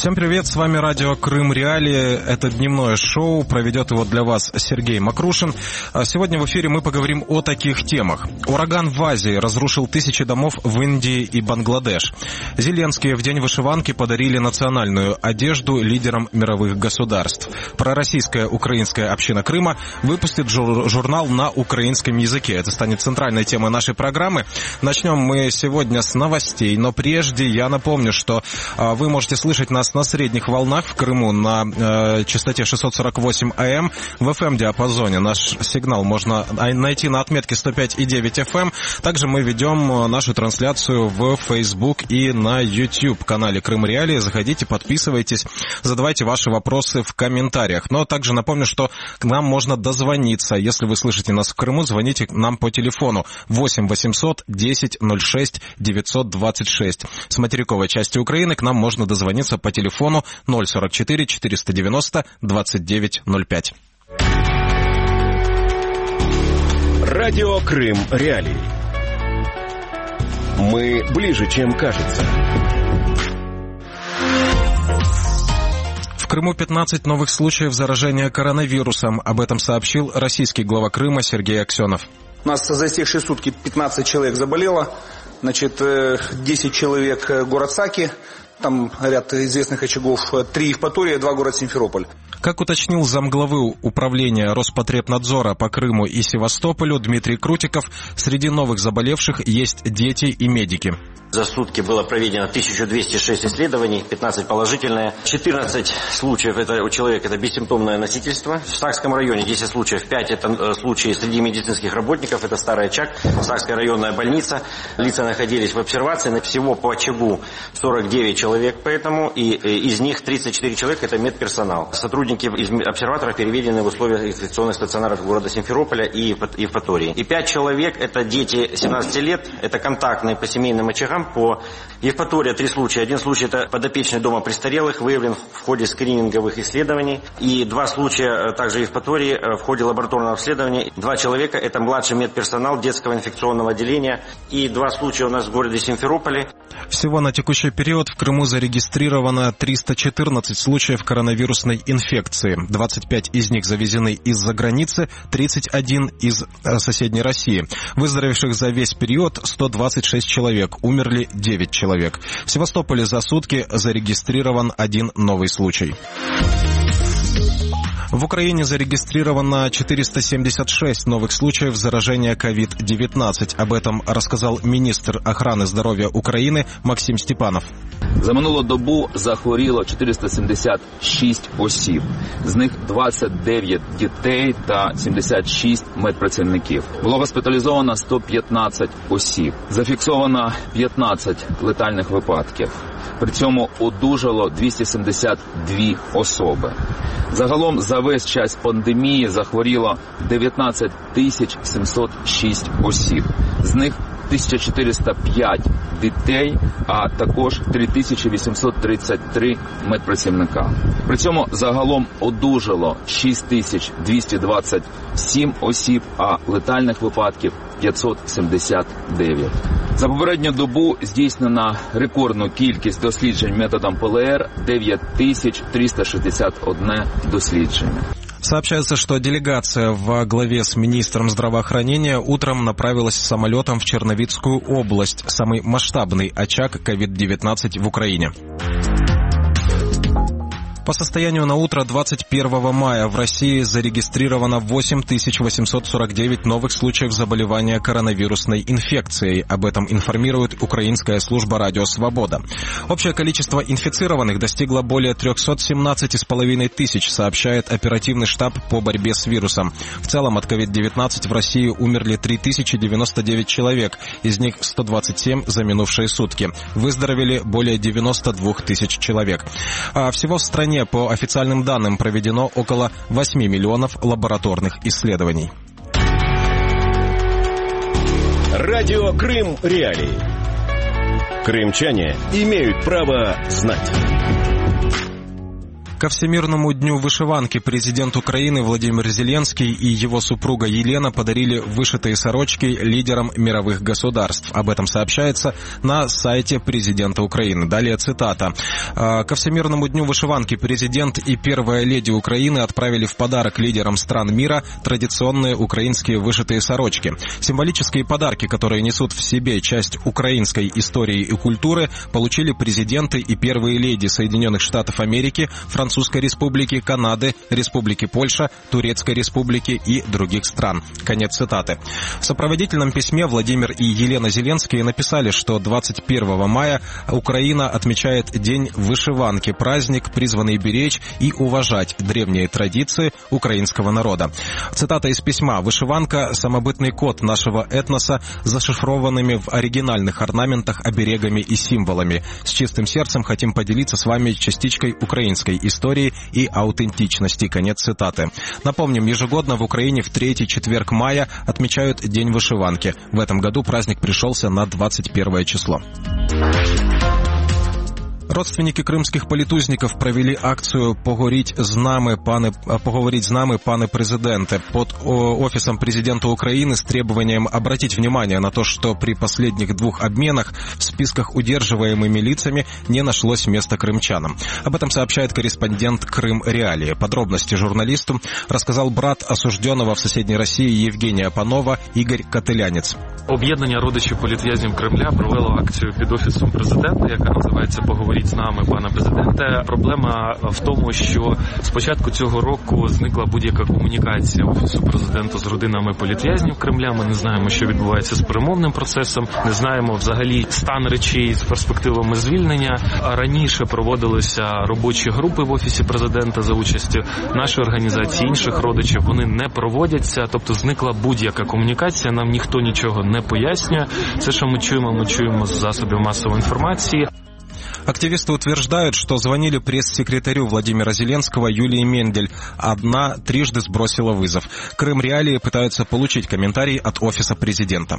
Всем привет, с вами радио Крым Реалии. Это дневное шоу, проведет его для вас Сергей Макрушин. Сегодня в эфире мы поговорим о таких темах. Ураган в Азии разрушил тысячи домов в Индии и Бангладеш. Зеленские в день вышиванки подарили национальную одежду лидерам мировых государств. Пророссийская украинская община Крыма выпустит журнал на украинском языке. Это станет центральной темой нашей программы. Начнем мы сегодня с новостей, но прежде я напомню, что вы можете слышать нас на средних волнах в Крыму на частоте 648 АМ в FM-диапазоне. Наш сигнал можно найти на отметке 105,9 FM. Также мы ведем нашу трансляцию в Facebook и на YouTube-канале Крым Реалии. Заходите, подписывайтесь, задавайте ваши вопросы в комментариях. Но также напомню, что к нам можно дозвониться. Если вы слышите нас в Крыму, звоните нам по телефону 8 800 10 06 926. С материковой части Украины к нам можно дозвониться по телефону 044 490 2905. Радио Крым Реалии. Мы ближе, чем кажется. В Крыму 15 новых случаев заражения коронавирусом. Об этом сообщил российский глава Крыма Сергей Аксенов. У нас за истекшие сутки 15 человек заболело. 10 человек город Саки. Там ряд известных очагов, 3 Евпатория, 2 город Симферополь. Как уточнил замглавы управления Роспотребнадзора по Крыму и Севастополю Дмитрий Крутиков, среди новых заболевших есть дети и медики. За сутки было проведено 1206 исследований, 15 положительные. 14 случаев у человека это бессимптомное носительство. В Сакском районе 10 случаев, 5 это случаи среди медицинских работников, это старый очаг, Сакская районная больница. Лица находились в обсервации, всего по очагу 49 человек, поэтому и из них 34 человека это медперсонал. Сотрудники из обсерватора переведены в условия инфекционных стационаров города Симферополя и Евпатории. И 5 человек это дети 17 лет, это контактные по семейным очагам. По Евпатории 3 случая. 1 случай это подопечный дома престарелых, выявлен в ходе скрининговых исследований. И 2 случая также в Евпатории в ходе лабораторного обследования. 2 человека это младший медперсонал детского инфекционного отделения. И 2 случая у нас в городе Симферополе. Всего на текущий период в Крыму зарегистрировано 314 случаев коронавирусной инфекции. 25 из них завезены из-за границы, 31 из соседней России. Выздоровевших за весь период 126 человек. Умерли 9 человек. В Севастополе за сутки зарегистрирован 1 новый случай. В Украине зарегистрировано 476 новых случаев заражения COVID-19. Об этом рассказал міністр охорони здоров'я України Максим Степанов. За минулу добу захворіло 476 осіб. З них 29 дітей та 76 медпрацівників. Було госпіталізовано 115 осіб. Зафіксовано 15 летальних випадків. При цьому одужало 272 особи. Загалом за весь час пандемії захворіло 19 706 осіб. З них 1405 дітей, а також 3833 медпрацівника. При цьому загалом одужало 6227 осіб, а летальних випадків 579. За попередню добу здійснена рекордну кількість досліджень методом ПЛР – 9361 дослідження. Сообщается, что делегация во главе с министром здравоохранения утром направилась самолетом в Черновицкую область, самый масштабный очаг COVID-19 в Украине. По состоянию на утро 21 мая в России зарегистрировано 8849 новых случаев заболевания коронавирусной инфекцией. Об этом информирует украинская служба «Радио Свобода». Общее количество инфицированных достигло более 317,5 тысяч, сообщает оперативный штаб по борьбе с вирусом. В целом от COVID-19 в России умерли 3099 человек, из них 127 за минувшие сутки. Выздоровели более 92 тысяч человек. А всего в стране по официальным данным проведено около 8 миллионов лабораторных исследований. Радио Крым Реалии. Крымчане имеют право знать. Ко Всемирному дню вышиванки президент Украины Владимир Зеленский и его супруга Елена подарили вышитые сорочки лидерам мировых государств. Об этом сообщается на сайте президента Украины. Далее цитата. «Ко Всемирному дню вышиванки президент и первая леди Украины отправили в подарок лидерам стран мира традиционные украинские вышитые сорочки. Символические подарки, которые несут в себе часть украинской истории и культуры, получили президенты и первые леди Соединенных Штатов Америки, Французской Республики, Канады, Республики Польша, Турецкой Республики и других стран». Конец цитаты. В сопроводительном письме Владимир и Елена Зеленские написали, что 21 мая Украина отмечает День вышиванки, праздник, призванный беречь и уважать древние традиции украинского народа. Цитата из письма. «Вышиванка – самобытный код нашего этноса, зашифрованными в оригинальных орнаментах, оберегами и символами. С чистым сердцем хотим поделиться с вами частичкой украинской истории и аутентичности». Конец цитаты. Напомним, ежегодно в Украине в третий четверг мая отмечают День вышиванки. В этом году праздник пришелся на 21 число. Родственники крымских политузников провели акцию «Поговорить з нами, пане президенте» под офисом президента Украины с требованием обратить внимание на то, что при последних двух обменах в списках удерживаемыми лицами не нашлось места крымчанам. Об этом сообщает корреспондент «Крым Реалии». Подробности журналисту рассказал брат осужденного в соседней России Євгенія Панова Ігор Кателянець. Об'єднання родичів політв'язнів Кремля провело акцію під офісом президента, яка називається «Поговоріть з нами, пане президенте». Проблема в тому, що з початку цього року зникла будь-яка комунікація Офісу президента з родинами політв'язнів Кремля. Ми не знаємо, що відбувається з перемовним процесом, не знаємо взагалі стан речей з перспективами звільнення. Раніше проводилися робочі групи в Офісі президента за участю нашої організації, інших родичів. Вони не проводяться, тобто зникла будь-яка комунікація, нам ніхто нічого не пояснює. Все, що ми чуємо з засобів масової інформації. Активисты утверждают, что звонили пресс-секретарю Владимира Зеленского Юлии Мендель. Одна трижды сбросила вызов. Крым Реалии пытаются получить комментарий от офиса президента.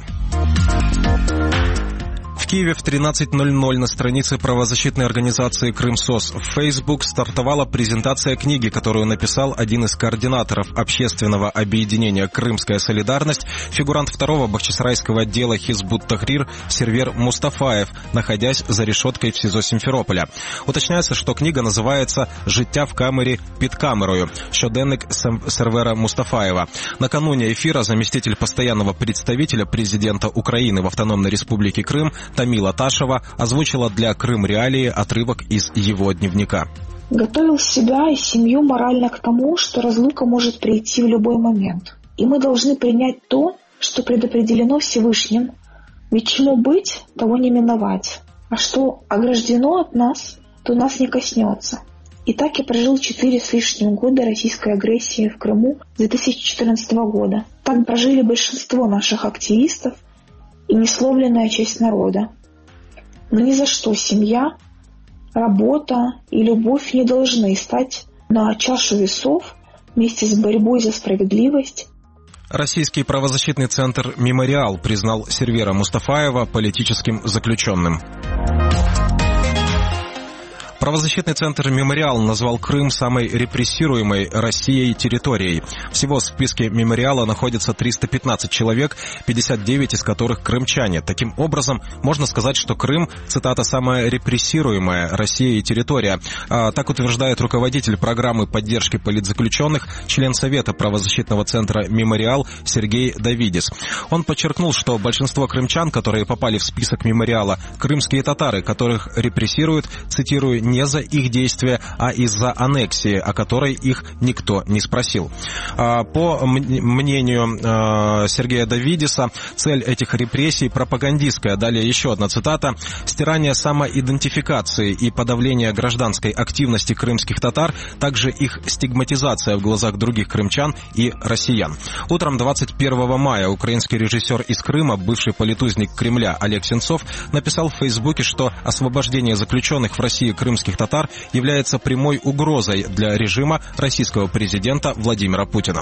В Киеве в 13:00 на странице правозащитной организации «Крымсос» в Facebook стартовала презентация книги, которую написал один из координаторов общественного объединения «Крымская солидарность», фигурант второго бахчисарайского отдела Хизбут-Тахрир Сервер Мустафаев, находясь за решеткой в СИЗО Симферополя. Уточняется, что книга называется «Життя в камері під камерою. Щоденник Сервера Мустафаева». Накануне эфира заместитель постоянного представителя президента Украины в Автономной Республике Крым Тамила Ташева озвучила для Крым Реалии отрывок из его дневника. Готовил себя и семью морально к тому, что разлука может прийти в любой момент. И мы должны принять то, что предопределено Всевышним. Ведь чему быть, того не миновать. А что ограждено от нас, то нас не коснется. И так я прожил 4 с лишним года российской агрессии в Крыму с 2014 года. Так прожили большинство наших активистов и несловленная часть народа. Но ни за что семья, работа и любовь не должны стать на чашу весов вместе с борьбой за справедливость. Российский правозащитный центр «Мемориал» признал Сервера Мустафаева политическим заключенным. Правозащитный центр «Мемориал» назвал Крым самой репрессируемой Россией территорией. Всего в списке «Мемориала» находится 315 человек, 59 из которых крымчане. Таким образом, можно сказать, что Крым, цитата, «самая репрессируемая Россией территория». Так утверждает руководитель программы поддержки политзаключенных, член Совета правозащитного центра «Мемориал» Сергей Давидис. Он подчеркнул, что большинство крымчан, которые попали в список «Мемориала», крымские татары, которых репрессируют, цитирую, не за их действия, а из-за аннексии, о которой их никто не спросил. По мнению Сергея Давидиса, цель этих репрессий пропагандистская. Далее еще одна цитата. «Стирание самоидентификации и подавление гражданской активности крымских татар, также их стигматизация в глазах других крымчан и россиян». Утром 21 мая украинский режиссер из Крыма, бывший политузник Кремля Олег Сенцов, написал в Фейсбуке, что освобождение заключенных в России крымских татар является прямой угрозой для режима российского президента Владимира Путина.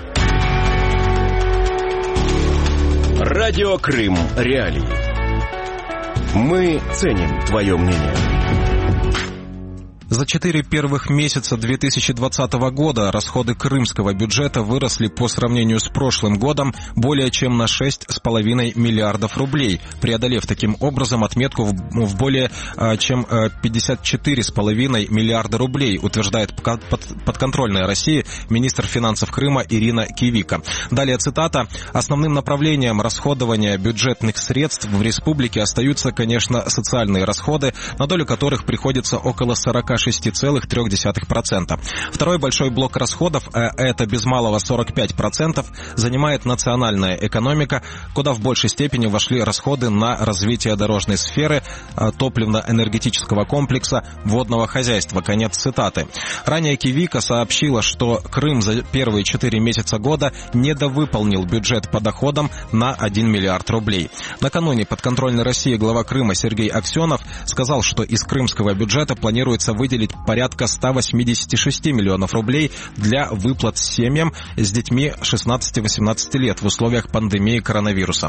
Радио Крым Реалии. Мы ценим твое мнение. За 4 первых месяца 2020 года расходы крымского бюджета выросли по сравнению с прошлым годом более чем на 6,5 миллиардов рублей, преодолев таким образом отметку в более чем 54,5 миллиарда рублей, утверждает подконтрольная России министр финансов Крыма Ирина Кивика. Далее цитата. «Основным направлением расходования бюджетных средств в республике остаются, конечно, социальные расходы, на долю которых приходится около 46,3%. Второй большой блок расходов, это без малого 45%, занимает национальная экономика, куда в большей степени вошли расходы на развитие дорожной сферы, топливно-энергетического комплекса, водного хозяйства». Конец цитаты. Ранее Кивика сообщила, что Крым за первые 4 месяца года недовыполнил бюджет по доходам на 1 миллиард рублей. Накануне подконтрольной России глава Крыма Сергей Аксенов сказал, что из крымского бюджета планируется выделить порядка 186 миллионов рублей для выплат семьям с детьми 16-18 лет в условиях пандемии коронавируса.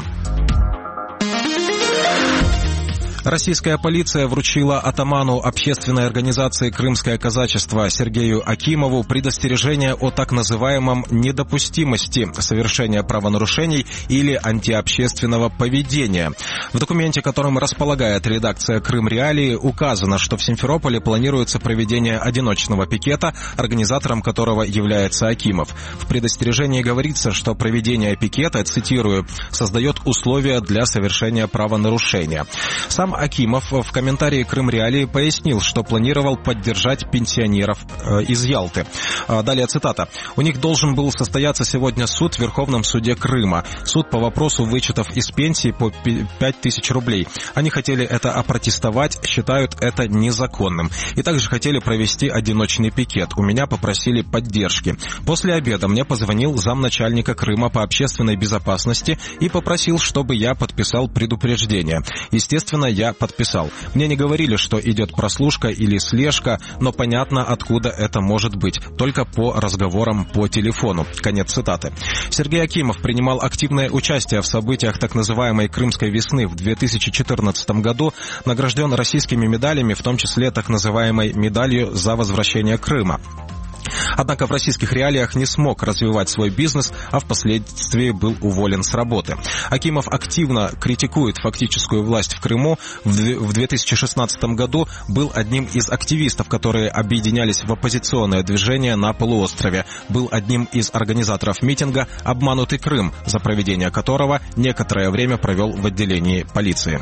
Российская полиция вручила атаману общественной организации «Крымское казачество» Сергею Акимову предостережение о так называемом недопустимости совершения правонарушений или антиобщественного поведения. В документе, которым располагает редакция «Крым Реалии», указано, что в Симферополе планируется проведение одиночного пикета, организатором которого является Акимов. В предостережении говорится, что проведение пикета, цитирую, «создает условия для совершения правонарушения». Сам Акимов в комментарии «Крым Реалии» пояснил, что планировал поддержать пенсионеров из Ялты. Далее цитата. «У них должен был состояться сегодня суд в Верховном суде Крыма. Суд по вопросу вычетов из пенсии по 5000 рублей. Они хотели это опротестовать, считают это незаконным. И также хотели провести одиночный пикет. У меня попросили поддержки. После обеда мне позвонил замначальника Крыма по общественной безопасности и попросил, чтобы я подписал предупреждение. Естественно, я подписал. Мне не говорили, что идет прослушка или слежка, но понятно, откуда это может быть. Только по разговорам по телефону». Конец цитаты. Сергей Акимов принимал активное участие в событиях так называемой «Крымской весны» в 2014 году, награжден российскими медалями, в том числе так называемой медалью за возвращение Крыма. Однако в российских реалиях не смог развивать свой бизнес, а впоследствии был уволен с работы. Акимов активно критикует фактическую власть в Крыму. В 2016 году был одним из активистов, которые объединялись в оппозиционное движение на полуострове. Был одним из организаторов митинга «Обманутый Крым», за проведение которого некоторое время провел в отделении полиции.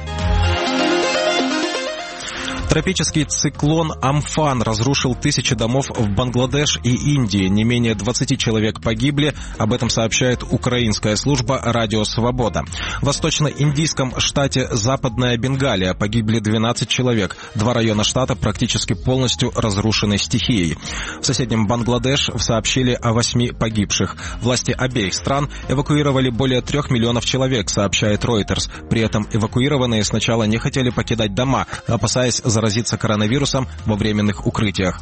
Тропический циклон Амфан разрушил тысячи домов в Бангладеш и Индии. Не менее 20 человек погибли. Об этом сообщает украинская служба «Радио Свобода». В восточно-индийском штате Западная Бенгалия погибли 12 человек. 2 района штата практически полностью разрушены стихией. В соседнем Бангладеш сообщили о 8 погибших. Власти обеих стран эвакуировали более 3 миллионов человек, сообщает Reuters. При этом эвакуированные сначала не хотели покидать дома, опасаясь заразиться коронавирусом во временных укрытиях.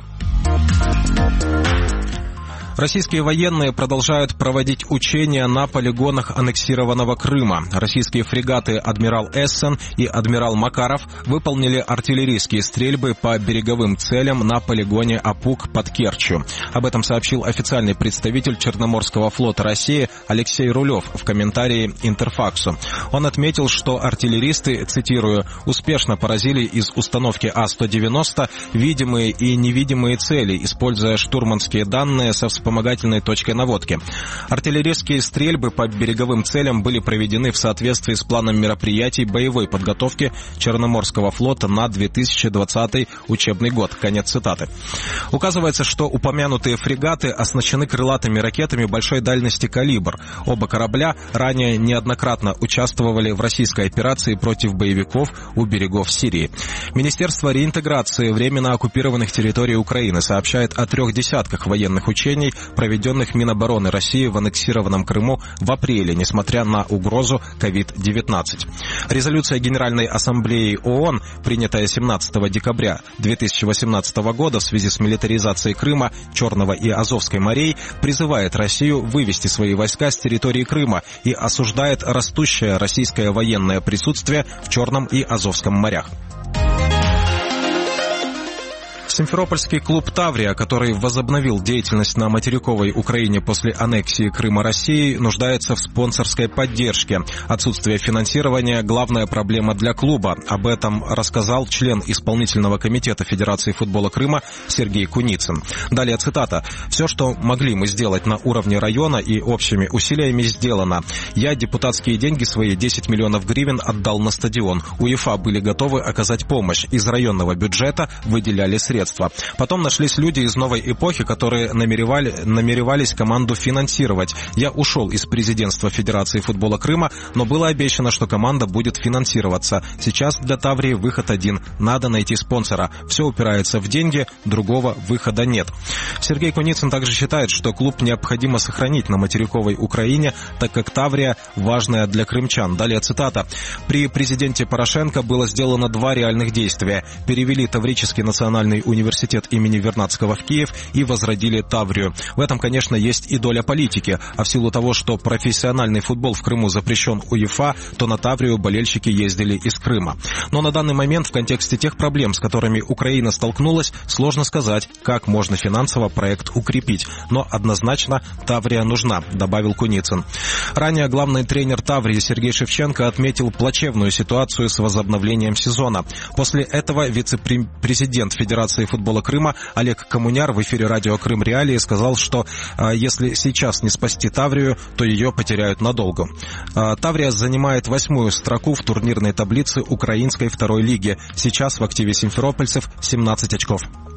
Российские военные продолжают проводить учения на полигонах аннексированного Крыма. Российские фрегаты «Адмирал Эссен» и «Адмирал Макаров» выполнили артиллерийские стрельбы по береговым целям на полигоне Апук под Керчью. Об этом сообщил официальный представитель Черноморского флота России Алексей Рулев в комментарии Интерфаксу. Он отметил, что артиллеристы, цитирую, «успешно поразили из установки А-190 видимые и невидимые цели, используя штурманские данные со вспомогательной точкой наводки. Артиллерийские стрельбы по береговым целям были проведены в соответствии с планом мероприятий боевой подготовки Черноморского флота на 2020 учебный год». Конец цитаты. Указывается, что упомянутые фрегаты оснащены крылатыми ракетами большой дальности «Калибр». Оба корабля ранее неоднократно участвовали в российской операции против боевиков у берегов Сирии. Министерство реинтеграции временно оккупированных территорий Украины сообщает о 3 десятках военных учений, проведенных Минобороны России в аннексированном Крыму в апреле, несмотря на угрозу COVID-19. Резолюция Генеральной Ассамблеи ООН, принятая 17 декабря 2018 года в связи с милитаризацией Крыма, Черного и Азовской морей, призывает Россию вывести свои войска с территории Крыма и осуждает растущее российское военное присутствие в Черном и Азовском морях. Симферопольский клуб «Таврия», который возобновил деятельность на материковой Украине после аннексии Крыма Россией, нуждается в спонсорской поддержке. Отсутствие финансирования – главная проблема для клуба. Об этом рассказал член исполнительного комитета Федерации футбола Крыма Сергей Куницын. Далее цитата. «Все, что могли мы сделать на уровне района и общими усилиями, сделано. Я депутатские деньги свои, 10 миллионов гривен, отдал на стадион. УЕФА были готовы оказать помощь. Из районного бюджета выделяли средства. Потом нашлись люди из новой эпохи, которые намеревались команду финансировать. Я ушел из президентства Федерации футбола Крыма, но было обещано, что команда будет финансироваться. Сейчас для Таврии выход один. Надо найти спонсора. Все упирается в деньги, другого выхода нет». Сергей Куницын также считает, что клуб необходимо сохранить на материковой Украине, так как Таврия важная для крымчан. Далее цитата. «При президенте Порошенко было сделано два реальных действия. Перевели Таврический национальный университет имени Вернадского в Киев и возродили Таврию. В этом, конечно, есть и доля политики, а в силу того, что профессиональный футбол в Крыму запрещен УЕФА, то на Таврию болельщики ездили из Крыма. Но на данный момент в контексте тех проблем, с которыми Украина столкнулась, сложно сказать, как можно финансово проект укрепить. Но однозначно Таврия нужна», добавил Куницын. Ранее главный тренер Таврии Сергей Шевченко отметил плачевную ситуацию с возобновлением сезона. После этого вице-президент Федерации футбола Крыма Олег Коммуняр в эфире радио «Крым Реалии» сказал, что если сейчас не спасти Таврию, то ее потеряют надолго. Таврия занимает 8-ю строку в турнирной таблице украинской второй лиги. Сейчас в активе симферопольцев 17 очков.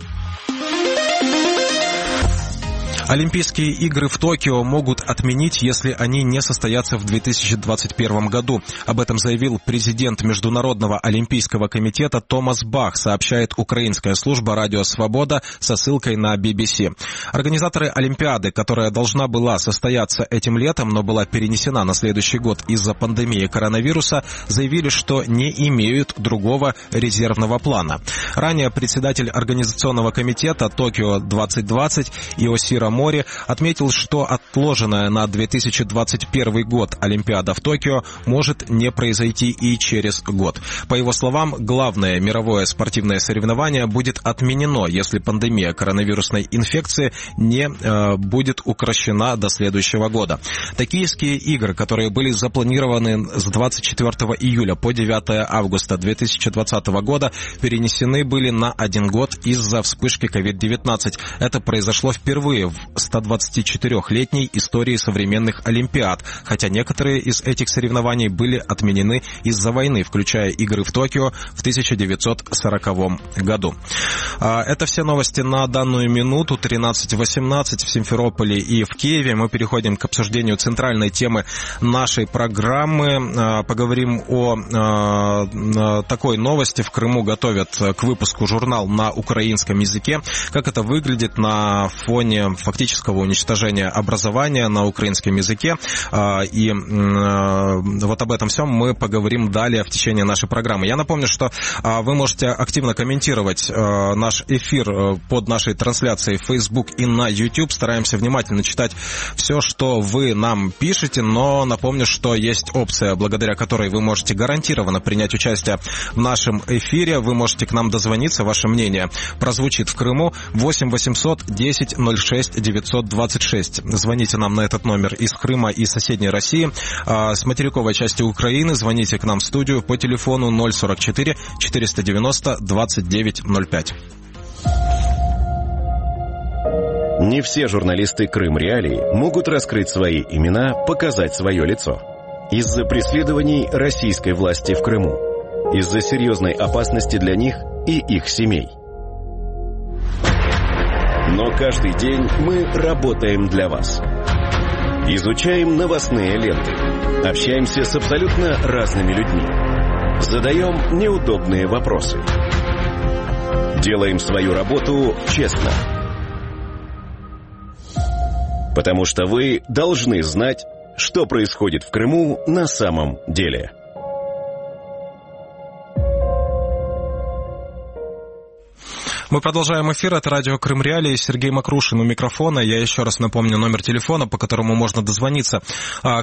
Олимпийские игры в Токио могут отменить, если они не состоятся в 2021 году. Об этом заявил президент Международного олимпийского комитета Томас Бах, сообщает украинская служба «Радио Свобода» со ссылкой на BBC. Организаторы Олимпиады, которая должна была состояться этим летом, но была перенесена на следующий год из-за пандемии коронавируса, заявили, что не имеют другого резервного плана. Ранее председатель организационного комитета «Токио-2020» Иосира Мори отметил, что отложенная на 2021 год Олимпиада в Токио может не произойти и через год. По его словам, главное мировое спортивное соревнование будет отменено, если пандемия коронавирусной инфекции не будет укрощена до следующего года. Токийские игры, которые были запланированы с 24 июля по 9 августа 2020 года, перенесены были на 1 год из-за вспышки COVID-19. Это произошло впервые в 124-летней истории современных Олимпиад, хотя некоторые из этих соревнований были отменены из-за войны, включая игры в Токио в 1940 году. Это все новости на данную минуту, 13:18 в Симферополе и в Киеве. Мы переходим к обсуждению центральной темы нашей программы. Поговорим о такой новости. В Крыму готовят к выпуску журнал на украинском языке. Как это выглядит на фоне фактического уничтожения образования на украинском языке. И вот об этом всем мы поговорим далее в течение нашей программы. Я напомню, что вы можете активно комментировать наш эфир под нашей трансляцией в Facebook и на YouTube. Стараемся внимательно читать все, что вы нам пишете, но напомню, что есть опция, благодаря которой вы можете гарантированно принять участие в нашем эфире. Вы можете к нам дозвониться, ваше мнение прозвучит в Крыму. 8 800 10 06 926. Звоните нам на этот номер из Крыма и соседней России. С материковой части Украины звоните к нам в студию по телефону 044 490 2905. Не все журналисты Крым Реалии могут раскрыть свои имена, показать свое лицо. Из-за преследований российской власти в Крыму. Из-за серьезной опасности для них и их семей. Но каждый день мы работаем для вас. Изучаем новостные ленты. Общаемся с абсолютно разными людьми. Задаем неудобные вопросы. Делаем свою работу честно. Потому что вы должны знать, что происходит в Крыму на самом деле. Мы продолжаем эфир. Это радио Крым Реалии. Сергей Макрушин у микрофона. Я еще раз напомню номер телефона, по которому можно дозвониться в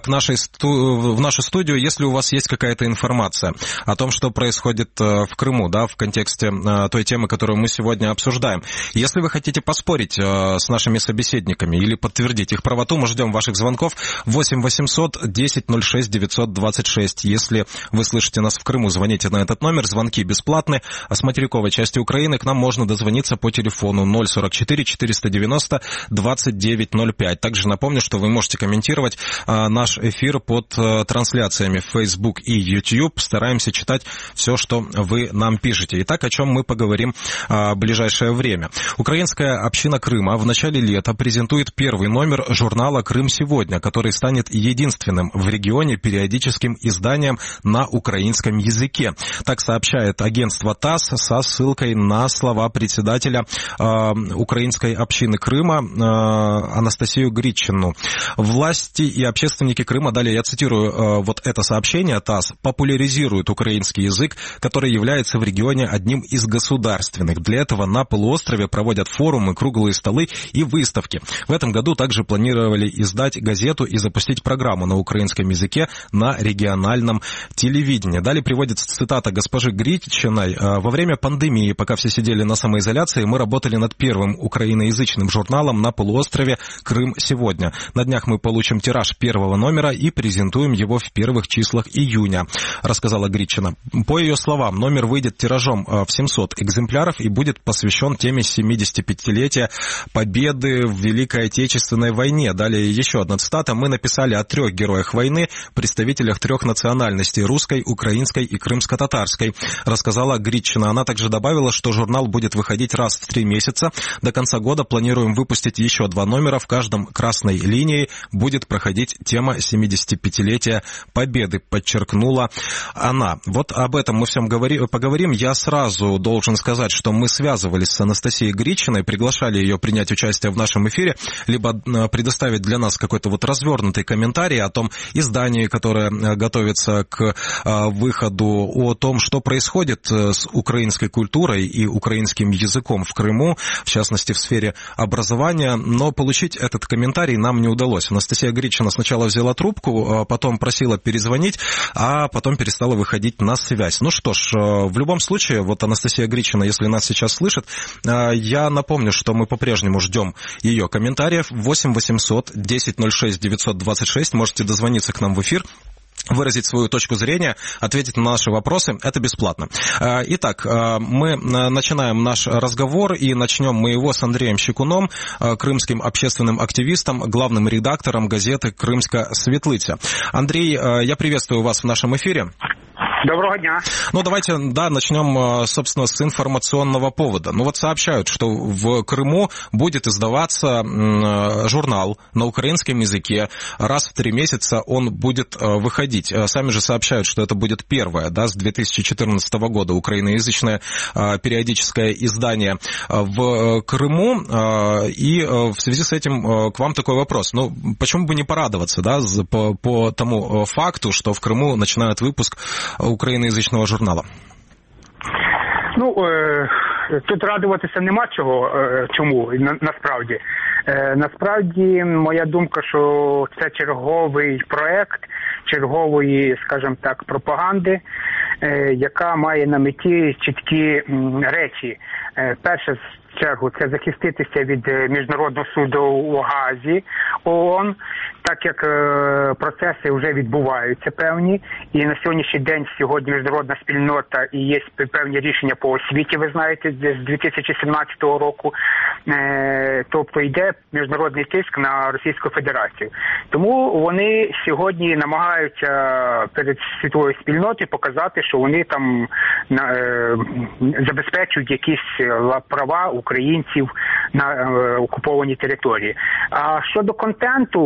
нашу студию, если у вас есть какая-то информация о том, что происходит в Крыму, да, в контексте той темы, которую мы сегодня обсуждаем. Если вы хотите поспорить с нашими собеседниками или подтвердить их правоту, мы ждем ваших звонков 8 800 10 06 926. Если вы слышите нас в Крыму, звоните на этот номер. Звонки бесплатны. А с материковой части Украины к нам можно дозвониться по телефону 044 490 2905. Также напомню, что вы можете комментировать наш эфир под трансляциями в Facebook и YouTube. Стараемся читать все, что вы нам пишете. Итак, о чем мы поговорим в ближайшее время. Украинская община Крыма в начале лета презентует первый номер журнала «Крым сегодня», который станет единственным в регионе периодическим изданием на украинском языке. Так сообщает агентство ТАСС со ссылкой на слова председателя украинской общины Крыма Анастасию Гритчину. Власти и общественники Крыма, далее я цитирую вот это сообщение ТАСС, популяризируют украинский язык, который является в регионе одним из государственных. Для этого на полуострове проводят форумы, круглые столы и выставки. В этом году также планировали издать газету и запустить программу на украинском языке на региональном телевидении. Далее приводится цитата госпожи Гритчиной. Во время пандемии, пока все сидели на самоизоляции, мы работали над первым украиноязычным журналом на полуострове «Крым сегодня». На днях мы получим тираж первого номера и презентуем его в первых числах июня, рассказала Гритчина. По ее словам, номер выйдет тиражом в 700 экземпляров и будет посвящен теме 75-летия победы в Великой Отечественной войне. Далее еще одна цитата. Мы написали о 3 героях войны, представителях 3 национальностей – русской, украинской и крымско-татарской, рассказала Гритчина. Она также добавила, что журнал будет выходить раз в 3 месяца. До конца года планируем выпустить еще 2 номера. В каждом красной линии будет проходить тема 75-летия победы, подчеркнула она. Вот об этом мы всем поговорим. Я сразу должен сказать, что мы связывались с Анастасией Гритчиной, приглашали ее принять участие в нашем эфире, либо предоставить для нас какой-то вот развернутый комментарий о том издании, которое готовится к выходу, о том, что происходит с украинской культурой и украинским языком в Крыму, в частности, в сфере образования, но получить этот комментарий нам не удалось. Анастасия Гритчина сначала взяла трубку, потом просила перезвонить, а потом перестала выходить на связь. Ну что ж, в любом случае, вот Анастасия Гритчина, если нас сейчас слышит, я напомню, что мы по-прежнему ждем ее комментариев. 8 800 10 06 926. Можете дозвониться к нам в эфир, выразить свою точку зрения, ответить на наши вопросы. Это бесплатно. Итак, мы начинаем наш разговор, и начнем мы его с Андреем Щекуном, крымским общественным активистом, главным редактором газеты «Крымская Светлиця». Андрей, я приветствую вас в нашем эфире. Доброго дня. Ну, давайте, да, начнем, собственно, с информационного повода. Ну, вот сообщают, что в Крыму будет издаваться журнал на украинском языке. Раз в 3 месяца он будет выходить. Сами же сообщают, что это будет первое, да, с 2014 года украиноязычное периодическое издание в Крыму. И в связи с этим к вам такой вопрос. Ну, почему бы не порадоваться, да, по тому факту, что в Крыму начинают выпуск україноязичного журнала? Ну, тут радуватися нема чого, чому, насправді. Насправді, моя думка, що це черговий проект, чергової, скажімо так, пропаганди, яка має на меті чіткі речі. Перше, в чергу, це захиститися від Міжнародного суду у Гаазі, ООН, так як процеси вже відбуваються певні, і на сьогоднішній день сьогодні міжнародна спільнота і є певні рішення по освіті, ви знаєте, з 2017 року, тобто йде міжнародний тиск на Російську Федерацію. Тому вони сьогодні намагаються перед світовою спільнотою показати, що вони там забезпечують якісь українців на окупованій території. А щодо контенту, я не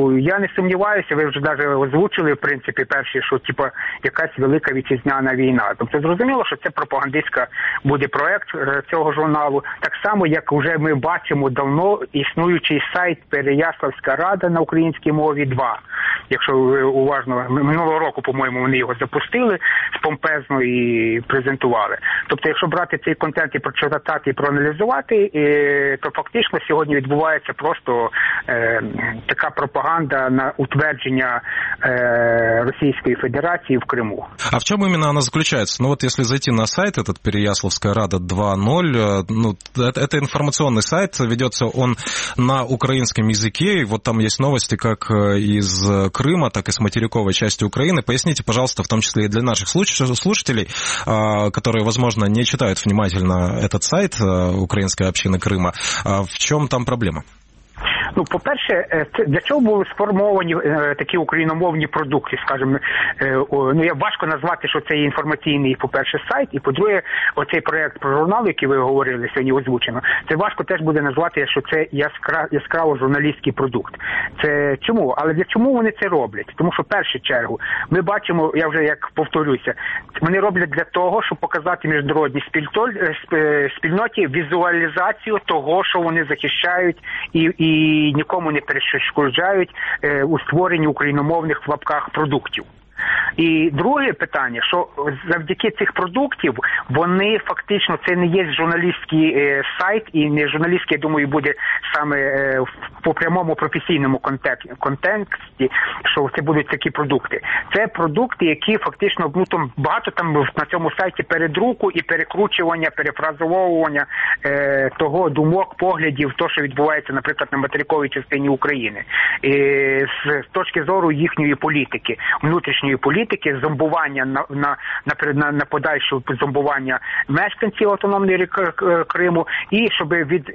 не сумніваюся, ви вже навіть озвучили, в принципі, перші, що якась велика вітчизняна війна. Тобто зрозуміло, що це пропагандистська буде проект цього журналу. Так само, як вже ми бачимо давно існуючий сайт Переяславська Рада на українській мові 2. Якщо ви уважно, минулого року, по-моєму, вони його запустили помпезно і презентували. Тобто, якщо брати цей контент і прочитати, і проаналізувати, то фактично сьогодні відбувається просто така пропаганда на утвердження Российской Федерации в Крыму. А в чем именно она заключается? Ну вот если зайти на сайт этот Переяславская Рада 2.0, ну, это информационный сайт, ведется он на украинском языке, и вот там есть новости как из Крыма, так и с материковой части Украины. Поясните, пожалуйста, в том числе и для наших слушателей, которые, возможно, не читают внимательно этот сайт украинской общины Крыма, в чем там проблема? Ну, по-перше, для чого були сформовані такі україномовні продукти, скажімо, ну, я важко назвати, що це інформаційний, по-перше, сайт, і, по-друге, оцей проєкт про журнал, який ви говорили сьогодні озвучено, це важко теж буде назвати, що це яскраво журналістський продукт. Це чому? Але для чому вони це роблять? Тому що, в першу чергу, ми бачимо, я вже як повторюся, вони роблять для того, щоб показати міжнародній спільноті візуалізацію того, що вони захищають і нікому не перешкоджають у створенні україномовних в лапках продуктів. І друге питання, що завдяки цих продуктів вони фактично, це не є журналістський сайт і не журналістський, я думаю, буде саме по прямому професійному контексті, що це будуть такі продукти. Це продукти, які фактично, ну, там багато там на цьому сайті передруку і перекручування, перефразовування того думок, поглядів, то, що відбувається, наприклад, на материковій частині України. З точки зору їхньої політики, внутрішньої політики, зомбування на подальше зомбування мешканців автономної Криму, і щоб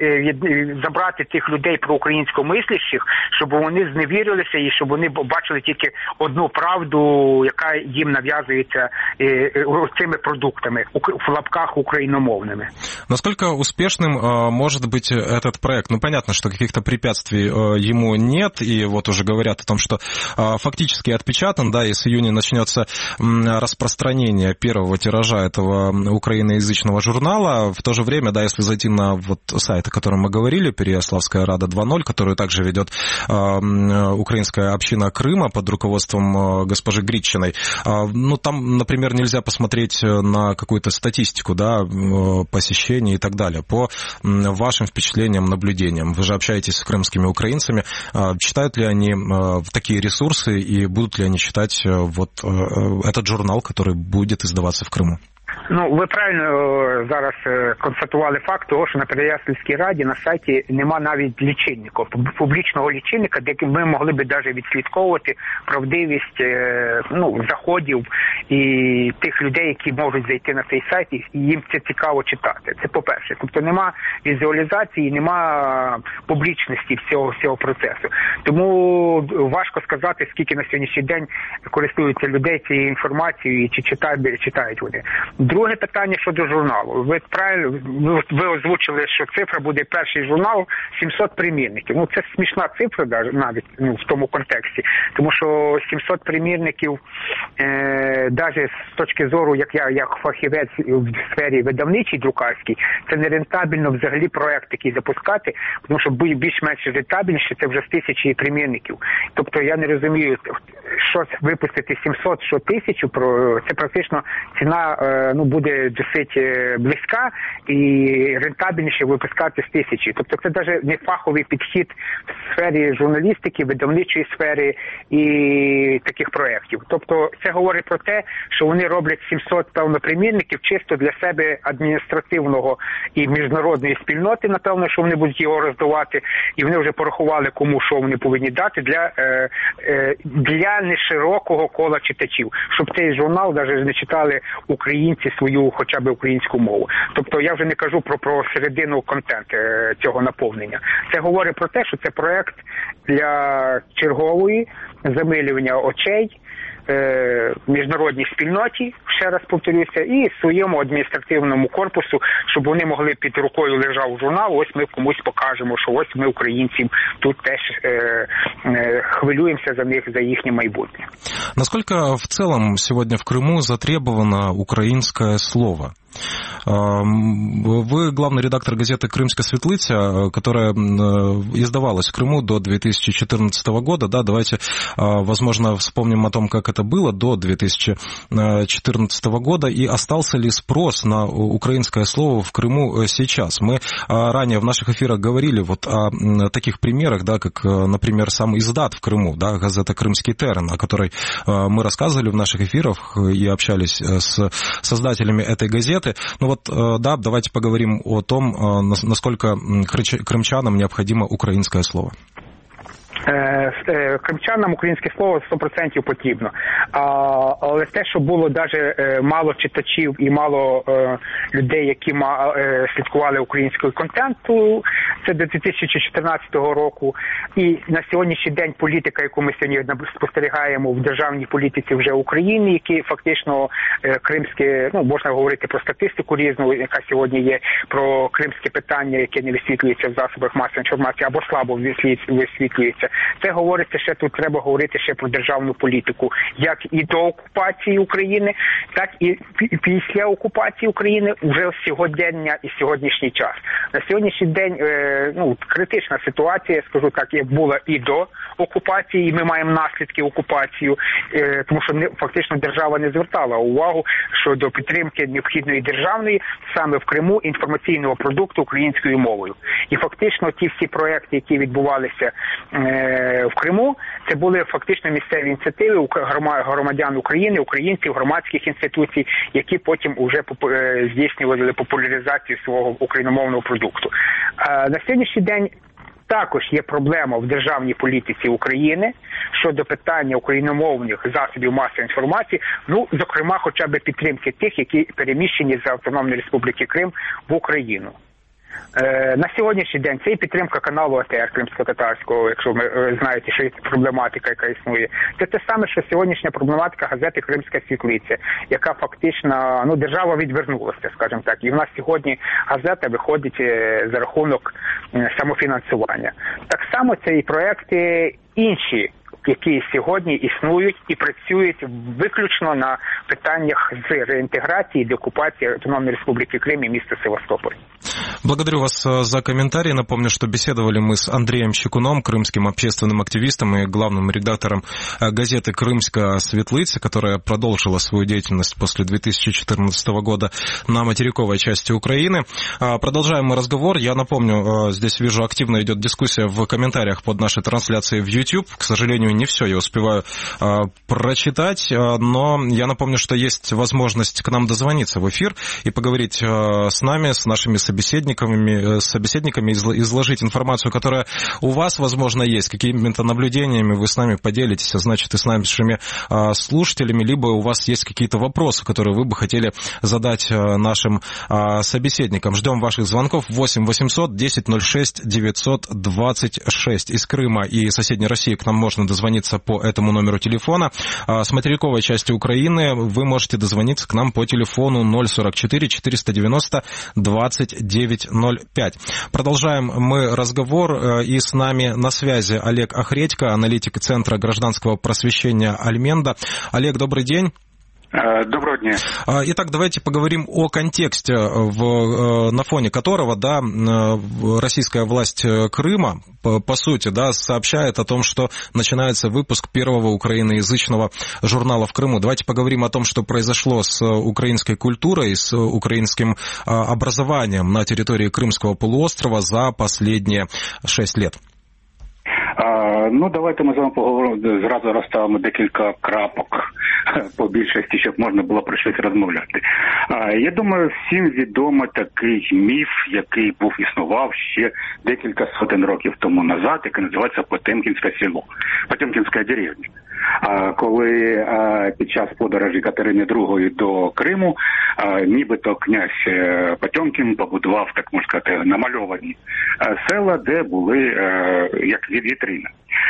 забрати тих людей проукраїнськомислящих, щоб вони зневірилися і щоб вони бачили тільки одну правду, яка їм нав'язується цими продуктами, в лапках україномовними. Насколько успешным может быть этот проект? Ну, понятно, что каких-то препятствий ему нет, и вот уже говорят о том, что фактически отпечатан, да, и с июня начнется распространение первого тиража этого украиноязычного журнала. В то же время, да, если зайти на вот сайт, о котором мы говорили, Переяславская Рада 2.0, которую также ведет украинская община Крыма под руководством госпожи Гритчиной, ну, там, например, нельзя посмотреть на какую-то статистику, да, посещений и так далее. По вашим впечатлениям, наблюдениям, вы же общаетесь с крымскими украинцами, читают ли они такие ресурсы и будут ли они читать вот этот журнал, который будет издаваться в Крыму? Ну, ви правильно зараз констатували факт того, що на Переяславській Раді на сайті нема навіть лічильника, публічного лічильника, де ми могли б навіть відслідковувати правдивість заходів і тих людей, які можуть зайти на цей сайт, і їм це цікаво читати. Це по-перше. Тобто нема візуалізації, нема публічності всього процесу. Тому важко сказати, скільки на сьогоднішній день користуються людей цією інформацією і чи читають вони. Друге питання щодо журналу. Ви правильно, ви озвучили, що цифра буде перший журнал 700 примірників. Ну, це смішна цифра навіть в тому контексті. Тому що 700 примірників, навіть з точки зору, як я, як фахівець в сфері видавничій, друкарській, це не рентабельно взагалі проект такий запускати, тому що більш-менш рентабельніше це вже з 1000 примірників. Тобто я не розумію, що випустити 700, що 1000, це практично ціна буде досить близька і рентабельніше випускати з 1000. Тобто це навіть не фаховий підхід в сфері журналістики, видавничої сфери і таких проєктів. Тобто це говорить про те, що вони роблять 700, певно, примірників чисто для себе адміністративного і міжнародної спільноти, напевно, що вони будуть його роздавати, і вони вже порахували, кому що вони повинні дати для неширокого кола читачів, щоб цей журнал навіть не читали українці свою хоча б українську мову. Тобто я вже не кажу про середину контенту цього наповнення. Це говорить про те, що це проект для чергової замилювання очей міжнародній спільноті, ще раз повторюся, і своєму адміністративному корпусу, щоб вони могли під рукою лежав журнал, ось ми комусь покажемо, що ось ми, українці, тут теж хвилюємося за них, за їхнє майбутнє. Насколько в целом сегодня в Крыму затребовано украинское слово? Вы главный редактор газеты «Крымская Светлиця», которая издавалась в Крыму до 2014 года. Да, давайте, возможно, вспомним о том, как это было до 2014 года, и остался ли спрос на украинское слово в Крыму сейчас. Мы ранее в наших эфирах говорили вот о таких примерах, да, как, например, сам издат в Крыму, да, газета «Крымский терен», о которой мы рассказывали в наших эфирах и общались с создателями этой газеты. Ну вот, да, давайте поговорим о том, насколько крымчанам необходимо украинское слово. Кримчанам українське слово 100% потрібно. Але те, що було навіть мало читачів і мало людей, які слідкували українською контенту, це до 2014 року. І на сьогоднішній день політика, яку ми сьогодні спостерігаємо в державній політиці вже України, які фактично кримське, ну, можна говорити про статистику різну, яка сьогодні є, про кримське питання, яке не висвітлюється в засобах масової інформації або слабо висвітлюється. Це говориться ще, тут треба говорити ще про державну політику, як і до окупації України, так і після окупації України, вже сьогодення і сьогоднішній час. На сьогоднішній день критична ситуація, скажу так, як була і до окупації, і ми маємо наслідки окупації, тому що фактично держава не звертала увагу щодо підтримки необхідної державної саме в Криму інформаційного продукту українською мовою. І фактично ті всі проекти, які відбувалися в Криму, це були фактично місцеві ініціативи громадян України, українців, громадських інституцій, які потім уже здійснювали популяризацію свого україномовного продукту. На сьогоднішній день також є проблема в державній політиці України щодо питання україномовних засобів масової інформації, зокрема, хоча б підтримки тих, які переміщені з Автономної Республіки Крим в Україну. На сьогоднішній день це і підтримка каналу АТР кримсько-татарського, якщо ви знаєте, що є проблематика, яка існує. Це те саме, що сьогоднішня проблематика газети «Кримська Світлиця», яка фактично, держава відвернулася, скажімо так. І в нас сьогодні газета виходить за рахунок самофінансування. Так само це і проекти інші, які сьогодні існують і працюють виключно на питаннях з реінтеграції, деоккупації Автономної Республики Крим и места Севастополь. Благодарю вас за комментарий. Напомню, что беседовали мы с Андреем Щекуном, крымским общественным активистом и главным редактором газеты «Крымская Светлиця», которая продолжила свою деятельность после 2014 года на материковой части Украины. Продолжаем мы разговор. Я напомню, здесь вижу, активно идет дискуссия в комментариях под нашей трансляцией в YouTube. К сожалению, не все я успеваю прочитать, но я напомню, что есть возможность к нам дозвониться в эфир и поговорить с нами, с нашими собеседниками, изложить информацию, которая у вас, возможно, есть, какими-то наблюдениями вы с нами поделитесь, а значит, и с нашими слушателями, либо у вас есть какие-то вопросы, которые вы бы хотели задать нашим собеседникам. Ждем ваших звонков 8 800 10 06 926. Из Крыма и соседней России к нам можно дозвониться по этому номеру телефона. С материковой части Украины вы можете дозвониться к нам по телефону 044 490 2905. Продолжаем мы разговор, и с нами на связи Олег Охредько, аналитик Центра гражданского просвещения Альменда. Олег, добрый день. Доброго дня. Итак, давайте поговорим о контексте, на фоне которого, российская власть Крыма, по сути, сообщает о том, что начинается выпуск первого украиноязычного журнала в Крыму. Давайте поговорим о том, что произошло с украинской культурой, с украинским образованием на территории Крымского полуострова за последние 6 лет. Давайте ми з вами поговоримо, зразу розставимо декілька крапок по більшості, щоб можна було про щось розмовляти. Я думаю, всім відомо такий міф, який існував ще декілька сотень років тому назад, який називається Потемкінське село, Потемкінська деревня. Коли під час подорожі Катерини II до Криму, нібито князь Потемкін побудував, так можна сказати, намальовані села, де були як вітрина.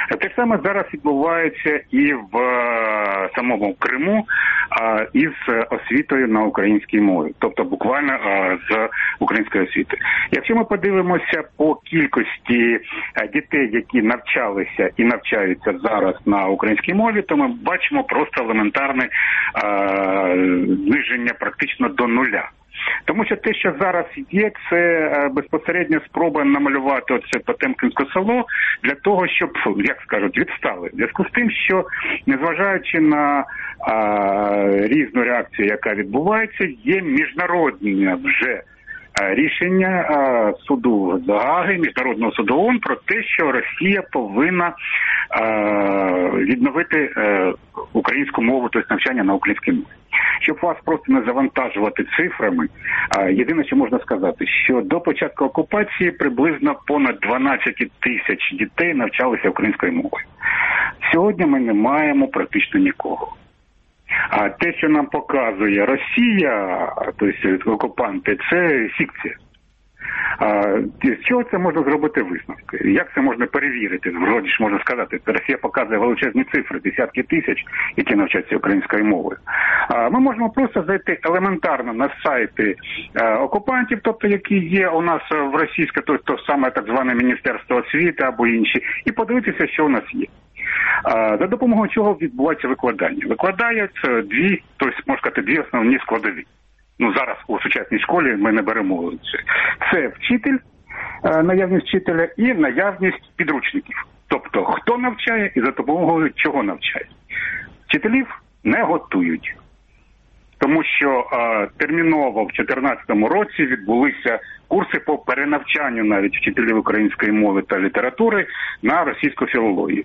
Те ж саме зараз відбувається і в самому Криму із освітою на українській мові, тобто буквально з української освіти. Якщо ми подивимося по кількості дітей, які навчалися і навчаються зараз на українській мові, то ми бачимо просто елементарне зниження практично до нуля. Тому що те, що зараз є, це безпосередньо спроба намалювати оце Потемкінське село для того, щоб, як скажуть, відстали. В зв'язку з тим, що незважаючи на різну реакцію, яка відбувається, є міжнародне вже рішення суду Гааги, Міжнародного суду ООН про те, що Росія повинна відновити українську мову, тобто навчання на українській мові. Щоб вас просто не завантажувати цифрами, єдине, що можна сказати, що до початку окупації приблизно понад 12 тисяч дітей навчалися українською мовою. Сьогодні ми не маємо практично нікого. А те, що нам показує Росія, тобто окупанти, це фікція. З чого це можна зробити висновки? Як це можна перевірити? Вроді ж можна сказати, Росія показує величезні цифри, десятки тисяч, які навчаються українською мовою. Ми можемо просто зайти елементарно на сайти окупантів, тобто які є у нас в російське, тобто саме так зване Міністерство освіти або інші, і подивитися, що у нас є. За допомогою чого відбувається викладання? Викладають дві, тобто, можна сказати, дві основні складові. Зараз у сучасній школі ми не беремо це. Це вчитель, наявність вчителя і наявність підручників. Тобто, хто навчає і за допомогою чого навчає. Вчителів не готують. Тому що терміново в 2014 році відбулися курси по перенавчанню навіть вчителів української мови та літератури на російську філологію.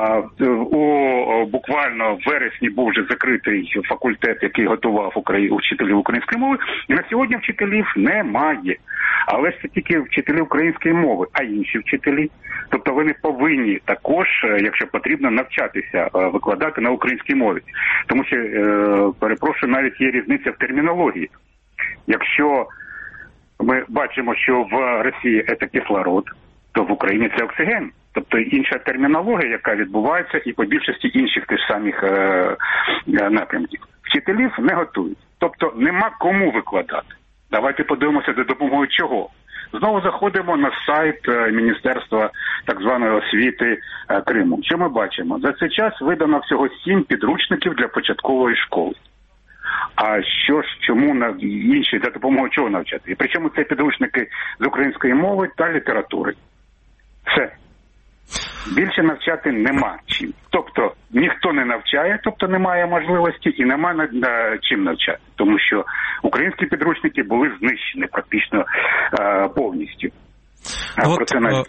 Буквально в вересні був вже закритий факультет, який готував вчителів української мови, і на сьогодні вчителів немає. Але це тільки вчителі української мови, а інші вчителі. Тобто вони повинні також, якщо потрібно, навчатися викладати на українській мові. Тому що, перепрошую, навіть є різниця в термінології. Якщо ми бачимо, що в Росії це кислород, то в Україні це оксиген. Тобто інша термінологія, яка відбувається, і по більшості інших тих самих напрямків. Вчителів не готують. Тобто нема кому викладати. Давайте подивимося, за допомогою чого. Знову заходимо на сайт Міністерства так званої освіти Криму. Що ми бачимо? За цей час видано всього 7 підручників для початкової школи. А що ж, чому інші, за допомогою чого навчати? І причому це підручники з української мови та літератури. Все. Більше навчати нема чим. Тобто ніхто не навчає, тобто немає можливості і немає чим навчати. Тому що українські підручники були знищені практично повністю. Вот,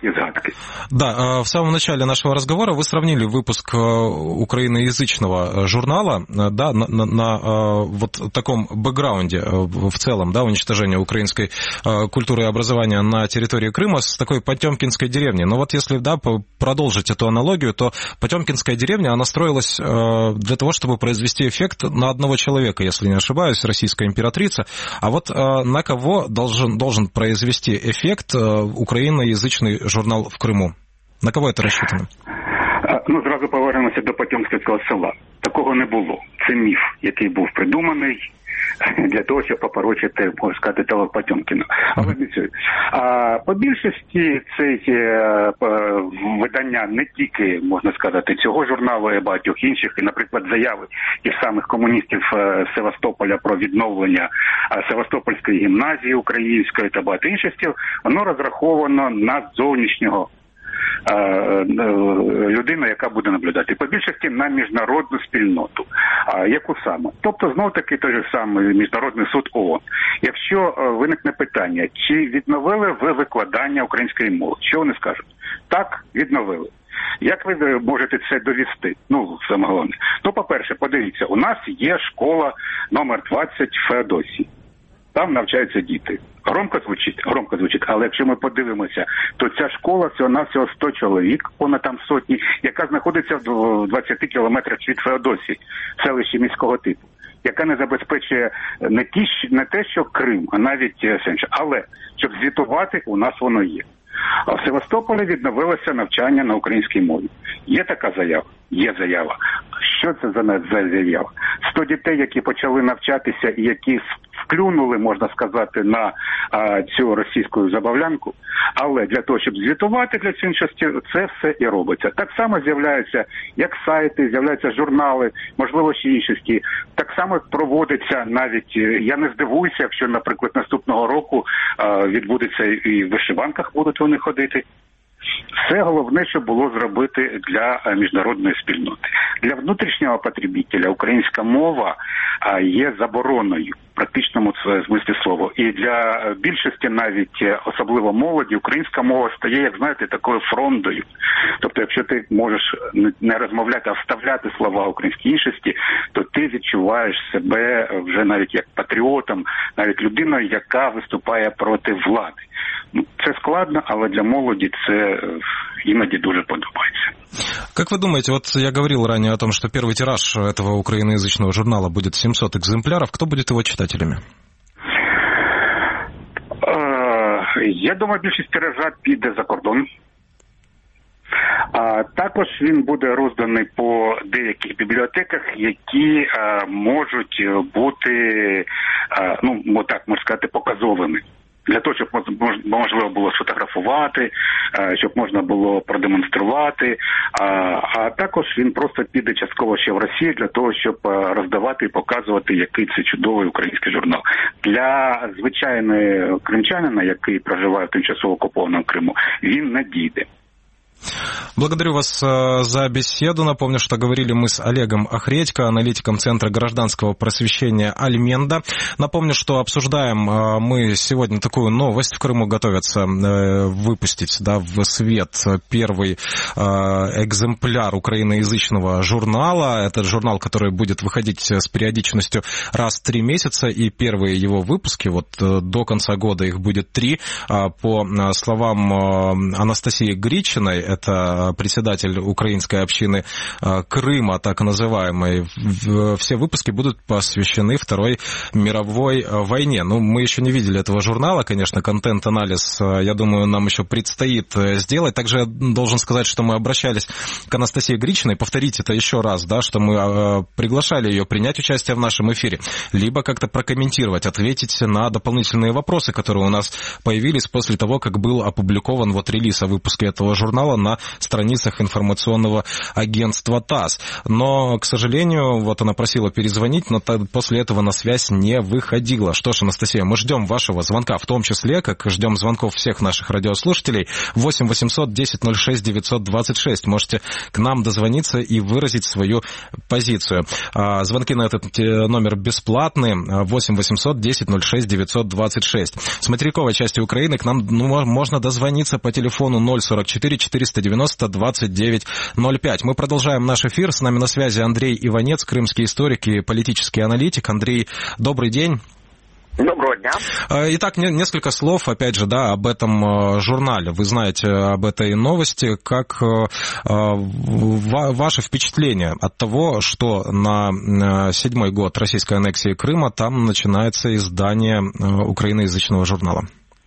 да, в самом начале нашего разговора вы сравнили выпуск украиноязычного журнала, да, на вот таком бэкграунде в целом, да, уничтожения украинской культуры и образования на территории Крыма с такой Потемкинской деревней. Но вот если, да, продолжить эту аналогию, то Потемкинская деревня, она строилась для того, чтобы произвести эффект на одного человека, если не ошибаюсь, российская императрица. А вот на кого должен произвести эффект україноязичний журнал в Криму? На кого це розчитано? Зразу повернемося до Потемкінського села. Такого не було. Це міф, який був придуманий для того, щоб попорочити, можна сказати, того Потемкіна. Але не це. По більшості це видання не тільки, можна сказати, цього журналу, а й багатьох інших, і, наприклад, заяви тих самих комуністів Севастополя про відновлення Севастопольської гімназії української та багато інших, воно розраховано на зовнішнього людину, яка буде наблюдати. По більшості на міжнародну спільноту. Яку саме? Тобто, знов-таки той же самий Міжнародний суд ООН. Якщо виникне питання, чи відновили ви викладання української мови? Що вони скажуть? Так, відновили. Як ви можете це довести? Саме головне. По-перше, подивіться, у нас є школа номер 20 в Феодосії. Там навчаються діти. Громко звучить, але якщо ми подивимося, то ця школа всього 100 чоловік, понад там сотні, яка знаходиться в 20 кілометрах від Феодосії, селищі міського типу, яка не забезпечує не те, що Крим, а навіть інше. Але, щоб звітувати, у нас воно є. А в Севастополі відновилося навчання на українській мові. Є така заява? Є заява. Що це за заява? 100 дітей, які почали навчатися і які вклюнули, можна сказати, на цю російську забавлянку, але для того, щоб звітувати для іншості, це все і робиться. Так само з'являються як сайти, з'являються журнали, можливо, ще іншості. Так само проводиться навіть, я не здивуюся, якщо, наприклад, наступного року відбудеться і в вишиванках будуть вони ходити. Все головне, що було зробити для міжнародної спільноти. Для внутрішнього потребителя українська мова є забороною в практичному смислі слова. І для більшості, навіть особливо молоді, українська мова стає, як знаєте, такою фрондою. Тобто, якщо ти можеш не розмовляти, а вставляти слова українській іншості, то ти відчуваєш себе вже навіть як патріотом, навіть людиною, яка виступає проти влади. Це складно, але для молоді це іноді дуже подобається. Как вы думаете, вот я говорил ранее о том, что первый тираж этого украиноязычного журнала будет 700 экземпляров. Кто будет его читателями? Я думаю, більшість тиража піде за кордон. Також він буде розданий по деяких бібліотеках, які можуть бути, ну так можна сказати, показовими. Для того, щоб можливо було сфотографувати, щоб можна було продемонструвати, а також він просто піде частково ще в Росію для того, щоб роздавати і показувати, який це чудовий український журнал. Для звичайного кримчанина, який проживає в тимчасово окупованому Криму, він не дійде. Благодарю вас за беседу. Напомню, что говорили мы с Олегом Охредько, аналитиком Центра гражданского просвещения «Альменда». Напомню, что обсуждаем мы сегодня такую новость. В Крыму готовятся выпустить в свет первый экземпляр украиноязычного журнала. Это журнал, который будет выходить с периодичностью раз в 3 месяца. И первые его выпуски, вот до конца года их будет 3. По словам Анастасии Гричиной, это председатель украинской общины Крыма, так называемой, все выпуски будут посвящены Второй мировой войне. Ну, мы еще не видели этого журнала, конечно, контент-анализ, я думаю, нам еще предстоит сделать. Также я должен сказать, что мы обращались к Анастасии Гричиной, повторить это еще раз, да, что мы приглашали ее принять участие в нашем эфире, либо как-то прокомментировать, ответить на дополнительные вопросы, которые у нас появились после того, как был опубликован вот релиз о выпуске этого журнала на страницах информационного агентства ТАСС. Но, к сожалению, вот она просила перезвонить, но после этого на связь не выходила. Что ж, Анастасия, мы ждем вашего звонка, в том числе, как ждем звонков всех наших радиослушателей. 8 800 10 06 926. Можете к нам дозвониться и выразить свою позицию. Звонки на этот номер бесплатные. 8 800 10 06 926. С материковой части Украины к нам можно дозвониться по телефону 044 490 29 05. Мы продолжаем наш эфир. С нами на связи Андрей Иванец, крымский историк и политический аналитик. Андрей, добрый день. Доброго дня. Итак, несколько слов, опять же, да, об этом журнале. Вы знаете об этой новости. Как ваше впечатление от того, что на 7-й год российской аннексии Крыма там начинается издание украиноязычного журнала?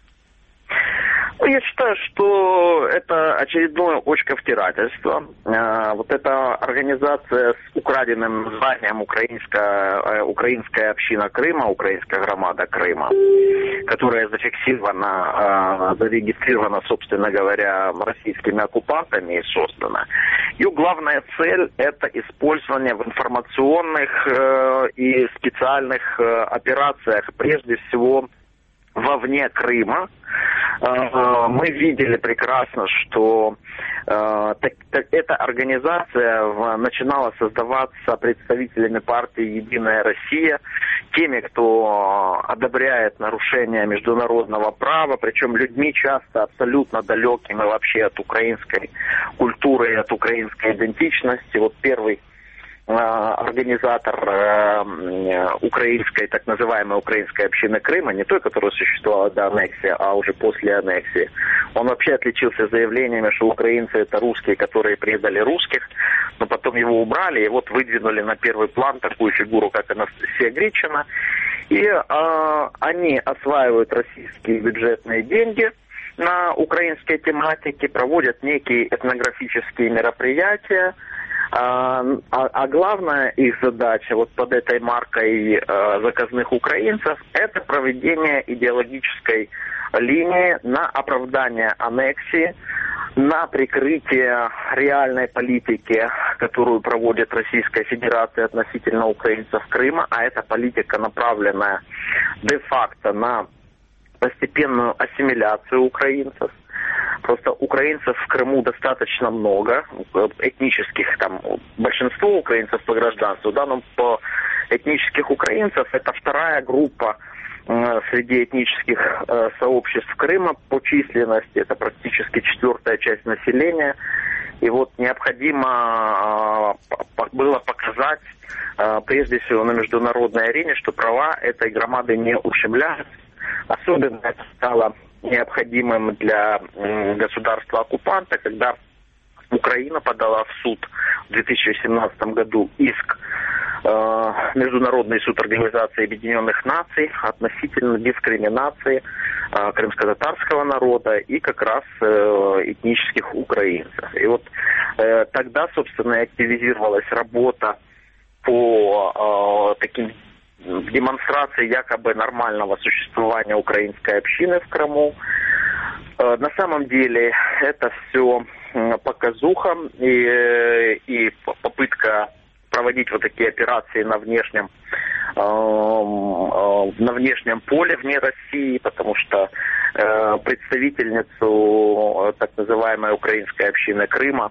Я считаю, что это очередное очковтирательство. Вот эта организация с украденным названием Украинская община Крыма, Украинская громада Крыма, которая зарегистрирована, собственно говоря, российскими оккупантами и создана. Ее главная цель – это использование в информационных и специальных операциях, прежде всего, вовне Крыма. Мы видели прекрасно, что эта организация начинала создаваться представителями партии «Единая Россия», теми, кто одобряет нарушения международного права, причем людьми часто абсолютно далекими вообще от украинской культуры и от украинской идентичности. Вот первый организатор украинской, так называемой украинской общины Крыма, не той, которая существовала до аннексии, а уже после аннексии, он вообще отличился заявлениями, что украинцы это русские, которые предали русских, но потом его убрали и вот выдвинули на первый план такую фигуру, как Анастасия Гричина, и они осваивают российские бюджетные деньги на украинской тематике, проводят некие этнографические мероприятия. А главная их задача вот под этой маркой заказных украинцев – это проведение идеологической линии на оправдание аннексии, на прикрытие реальной политики, которую проводит Российская Федерация относительно украинцев Крыма, а эта политика, направленная де-факто на постепенную ассимиляцию украинцев. Просто украинцев в Крыму достаточно много, этнических, там, большинство украинцев по гражданству, да, но по этнических украинцев это вторая группа среди этнических сообществ Крыма по численности, это практически 4-я часть населения. И вот необходимо было показать, прежде всего на международной арене, что права этой громады не ущемляются. Особенно это стало необходимым для государства-оккупанта, когда Украина подала в суд в 2017 году иск Международный суд Организации Объединенных Наций относительно дискриминации крымско-татарского народа и как раз этнических украинцев. И вот тогда, собственно, активизировалась работа по таким демонстрации якобы нормального существования украинской общины в Крыму. На самом деле это все показуха и попытка проводить вот такие операции на внешнем поле вне России, потому что представительницу так называемой украинской общины Крыма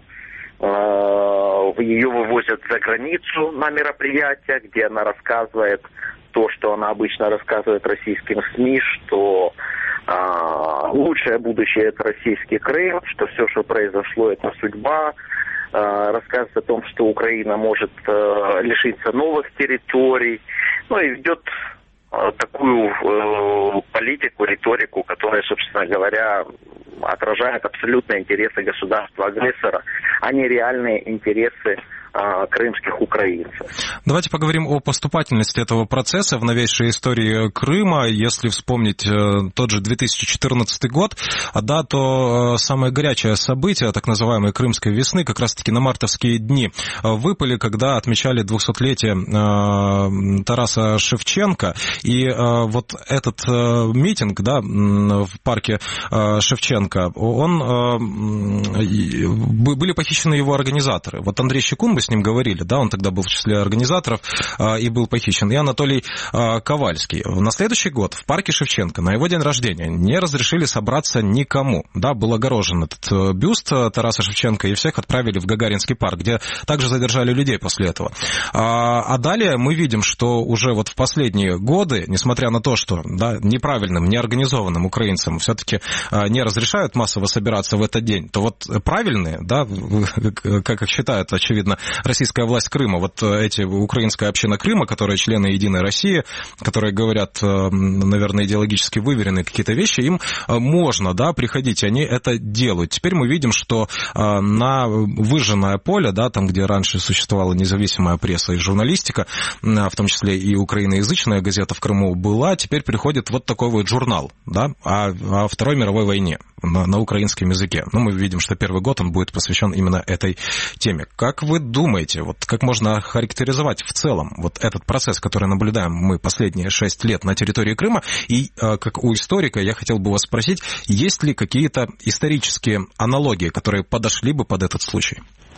ее вывозят за границу на мероприятия, где она рассказывает то, что она обычно рассказывает российским СМИ, что лучшее будущее – это российский Крым, что все, что произошло, это судьба. Рассказывает о том, что Украина может лишиться новых территорий. Ну и ведет такую политику, риторику, которая, собственно говоря, отражает абсолютно интересы государства-агрессора, а не реальные интересы крымских украинцев. Давайте поговорим о поступательности этого процесса в новейшей истории Крыма. Если вспомнить тот же 2014 год, да, то самое горячее событие, так называемой Крымской весны, как раз-таки на мартовские дни выпали, когда отмечали 200-летие Тараса Шевченко. И вот этот митинг, да, в парке Шевченко, были похищены его организаторы. Вот Андрей Щекун, мы с ним говорили, да, он тогда был в числе организаторов и был похищен, и Анатолий Ковальский. На следующий год в парке Шевченко на его день рождения не разрешили собраться никому, да, был огорожен этот бюст Тараса Шевченко, и всех отправили в Гагаринский парк, где также задержали людей после этого. А далее мы видим, что уже вот в последние годы, несмотря на то, что, да, неправильным, неорганизованным украинцам все-таки не разрешают массово собираться в этот день, то вот правильные, да, как считают, очевидно, российская власть Крыма, вот эти украинская община Крыма, которые члены Единой России, которые говорят, наверное, идеологически выверенные какие-то вещи, им можно, да, приходить, они это делают. Теперь мы видим, что на выжженное поле, да, там, где раньше существовала независимая пресса и журналистика, в том числе и украиноязычная газета в Крыму была, теперь приходит вот такой вот журнал, да, о Второй мировой войне на украинском языке. Ну, мы видим, что первый год он будет посвящен именно этой теме. Как вы думаете, вот как можно характеризовать в целом вот этот процесс, который наблюдаем мы последние 6 лет на территории Крыма? И как у историка я хотел бы вас спросить, есть ли какие-то исторические аналогии, которые подошли бы под этот случай?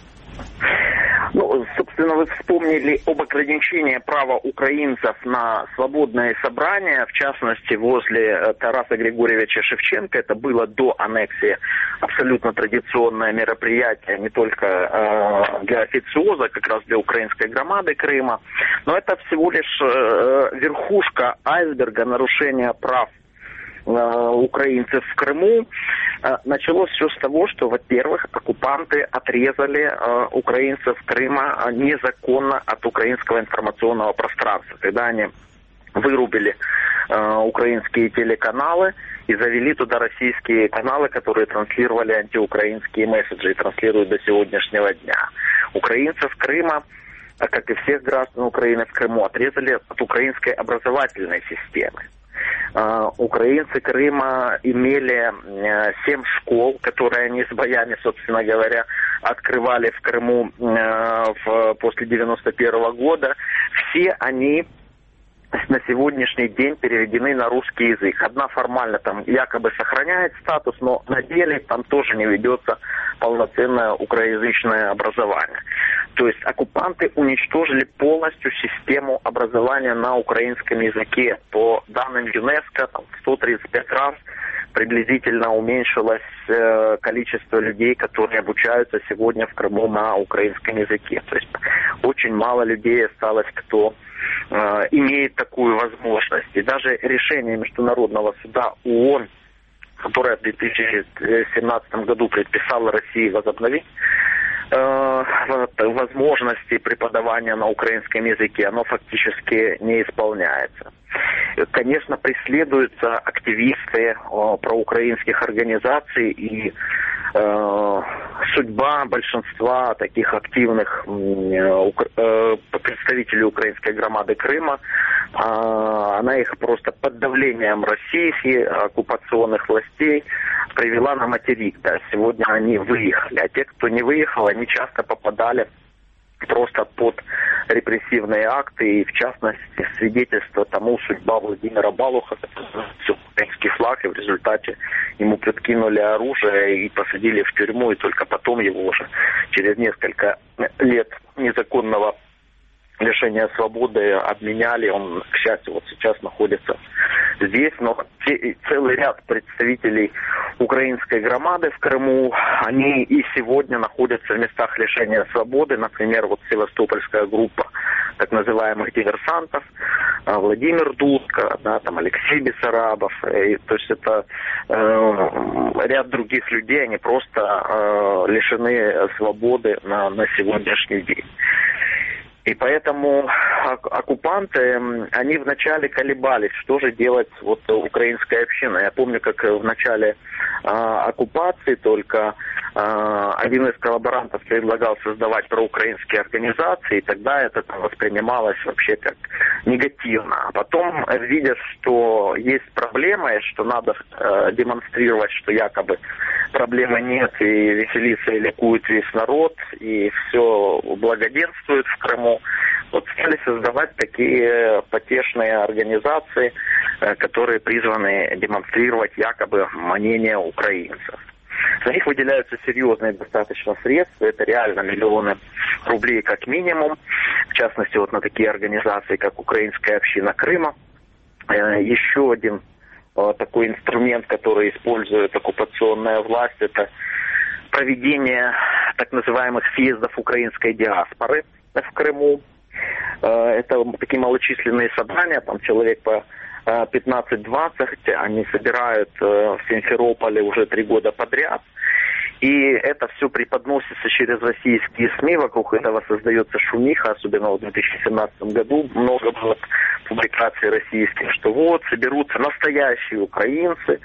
Ну, собственно, вы вспомнили об ограничении права украинцев на свободные собрания, в частности, возле Тараса Григорьевича Шевченко. Это было до аннексии абсолютно традиционное мероприятие, не только для официоза, как раз для украинской громады Крыма, но это всего лишь верхушка айсберга нарушения прав украинцев в Крыму. Началось все с того, что, во-первых, оккупанты отрезали украинцев Крыма незаконно от украинского информационного пространства, когда они вырубили украинские телеканалы и завели туда российские каналы, которые транслировали антиукраинские месседжи и транслируют до сегодняшнего дня. Украинцев Крыма, как и всех граждан Украины в Крыму, отрезали от украинской образовательной системы. Украинцы Крыма имели 7 школ, которые они с боями, собственно говоря, открывали в Крыму после 91 года. Все они на сегодняшний день переведены на русский язык. Одна формально там якобы сохраняет статус, но на деле там тоже не ведется полноценное украиноязычное образование. То есть оккупанты уничтожили полностью систему образования на украинском языке. По данным ЮНЕСКО, там, в 135 раз приблизительно уменьшилось количество людей, которые обучаются сегодня в Крыму на украинском языке. То есть очень мало людей осталось, кто имеет такую возможность. И даже решение Международного суда ООН, которое в 2017 году предписало России возобновить возможности преподавания на украинском языке, оно фактически не исполняется. Конечно, преследуются активисты проукраинских организаций, и судьба большинства таких активных представителей украинской громады Крыма, она их просто под давлением России, оккупационных властей, привела на материк. Да. Сегодня они выехали, а те, кто не выехал, они часто попадали просто под репрессивные акты, и в частности свидетельство тому судьба Владимира Балуха, который украинский флаг, и в результате ему подкинули оружие и посадили в тюрьму, и только потом его уже через несколько лет незаконного лишения свободы обменяли. Он, к счастью, вот сейчас находится здесь, но целый ряд представителей украинской громады в Крыму, они и сегодня находятся в местах лишения свободы. Например, вот севастопольская группа так называемых диверсантов, Владимир Дудко, да, там Алексей Бессарабов, то есть это ряд других людей, они просто лишены свободы на сегодняшний день. И поэтому оккупанты, они вначале колебались, что же делать вот украинская община. Я помню, как в начале оккупации только один из коллаборантов предлагал создавать проукраинские организации, и тогда это там воспринималось вообще как негативно. А потом, видя, что есть проблема, и что надо демонстрировать, что якобы проблемы нет, и веселится и ликует весь народ, и все благоденствует в Крыму, вот стали создавать такие потешные организации, которые призваны демонстрировать якобы мнение украинцев. За них выделяются серьезные достаточно средства, это реально миллионы рублей как минимум, в частности вот на такие организации, как Украинская община Крыма. Еще один такой инструмент, который использует оккупационная власть, это проведение так называемых съездов украинской диаспоры в Крыму. Это такие малочисленные собрания, там человек по 15-20, они собирают в Симферополе уже 3 года подряд. И это все преподносится через российские СМИ, вокруг этого создается шумиха, особенно в 2017 году много было публикаций российских, что вот соберутся настоящие украинцы,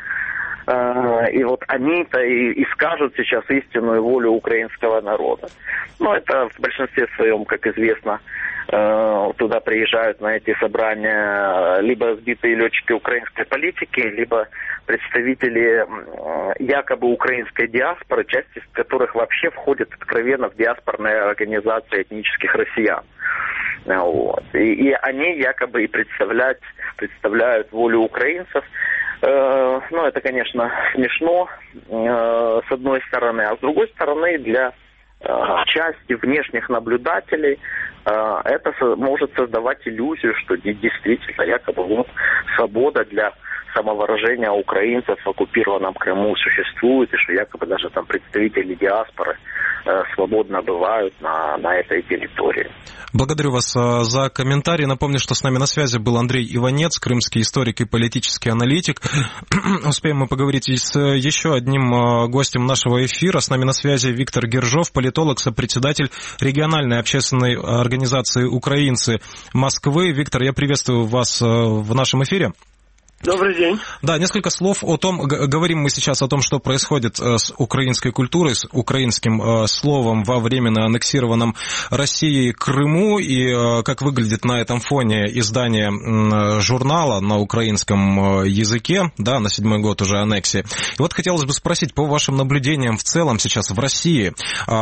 и вот они-то и скажут сейчас истинную волю украинского народа. Но это в большинстве своем, как известно, туда приезжают на эти собрания либо сбитые летчики украинской политики, либо представители якобы украинской диаспоры, часть из которых вообще входит откровенно в диаспорные организации этнических россиян. Вот. И они якобы и представляют волю украинцев. Ну, это, конечно, смешно, с одной стороны, а с другой стороны, для части внешних наблюдателей это может создавать иллюзию, что действительно якобы вот свобода для самовыражения украинцев в оккупированном Крыму существует, и что якобы даже там представители диаспоры свободно бывают на этой территории. Благодарю вас за комментарий. Напомню, что с нами на связи был Андрей Иванец, крымский историк и политический аналитик. Успеем мы поговорить и с еще одним гостем нашего эфира. С нами на связи Виктор Гержов, политолог, сопредседатель региональной общественной организации «Украинцы Москвы». Виктор, я приветствую вас в нашем эфире. Добрый день. Да, несколько слов о том, говорим мы сейчас о том, что происходит с украинской культурой, с украинским словом во временно аннексированном Россией Крыму, и как выглядит на этом фоне издание журнала на украинском языке, да, на 7-й год уже аннексии. И вот хотелось бы спросить, по вашим наблюдениям в целом сейчас в России,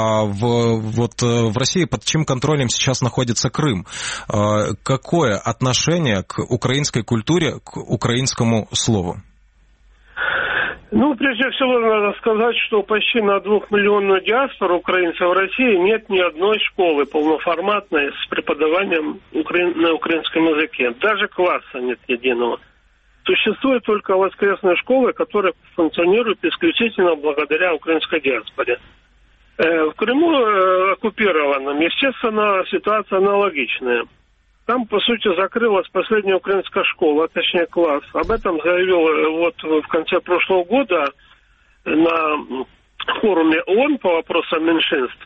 в России под чьим контролем сейчас находится Крым? Какое отношение к украинской культуре, к украинскому слову? Ну, прежде всего, надо сказать, что почти на 2-миллионную диаспору украинцев в России нет ни одной школы полноформатной с преподаванием на украинском языке. Даже класса нет единого. Существуют только воскресные школы, которые функционируют исключительно благодаря украинской диаспоре. В Крыму оккупированном, естественно, ситуация аналогичная. Там, по сути, закрылась последняя украинская школа, точнее класс. Об этом заявил вот в конце прошлого года на форуме ООН по вопросам меньшинств.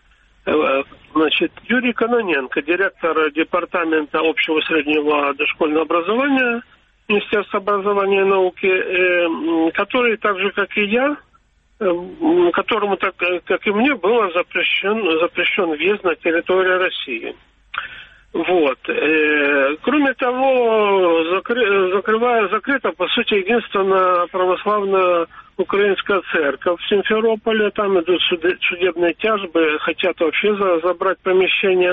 Значит, Юрий Кононенко, директор департамента общего среднего дошкольного образования Министерства образования и науки, который, так же как и я, которому, так как и мне, был запрещен въезд на территорию России. Вот. Кроме того, закрыта, по сути, единственная православная украинская церковь в Симферополе. Там идут судебные тяжбы, хотят вообще забрать помещение.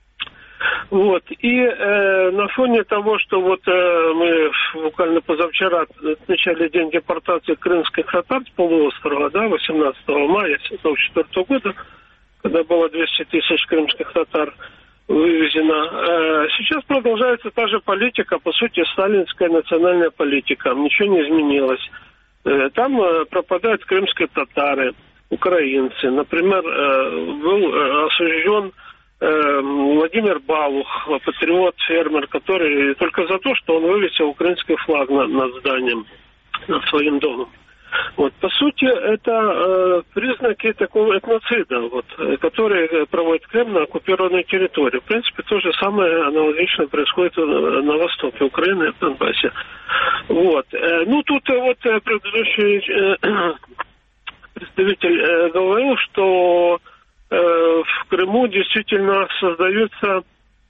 Вот. И на фоне того, что вот мы буквально позавчера отмечали день депортации крымских татар с полуострова, да, 18 мая 1974 года, когда было 200 тысяч крымских татар вывезено. Сейчас продолжается та же политика, по сути, сталинская национальная политика. Ничего не изменилось. Там пропадают крымские татары, украинцы. Например, был осужден Владимир Балух, патриот, фермер, который только за то, что он вывесил украинский флаг над зданием, над своим домом. Вот, по сути, это признаки такого этноцида, вот, который проводит Крым на оккупированной территории. В принципе, то же самое аналогично происходит на востоке Украины, в Донбассе. Вот. Ну, тут вот предыдущий представитель говорил, что в Крыму действительно создаются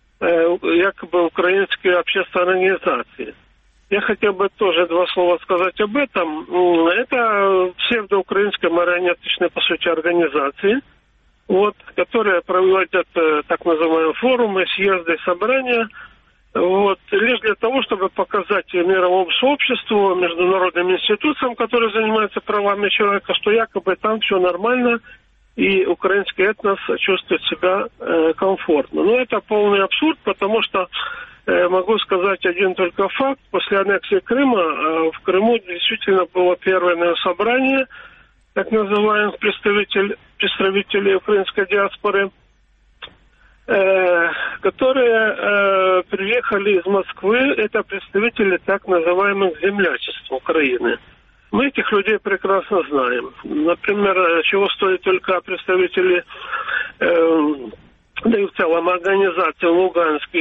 якобы украинские общественные организации. Я хотел бы тоже два слова сказать об этом. Это псевдоукраинские марионеточные, по сути, организации, вот, которые проводят так называемые форумы, съезды, собрания, вот, лишь для того, чтобы показать мировому сообществу, международным институциям, которые занимаются правами человека, что якобы там все нормально, и украинский этнос чувствует себя комфортно. Но это полный абсурд, потому что могу сказать один только факт. После аннексии Крыма в Крыму действительно было первое собрание так называемых представителей украинской диаспоры, которые приехали из Москвы. Это представители так называемых землячеств Украины. Мы этих людей прекрасно знаем. Например, чего стоят только представители да и в целом организации луганских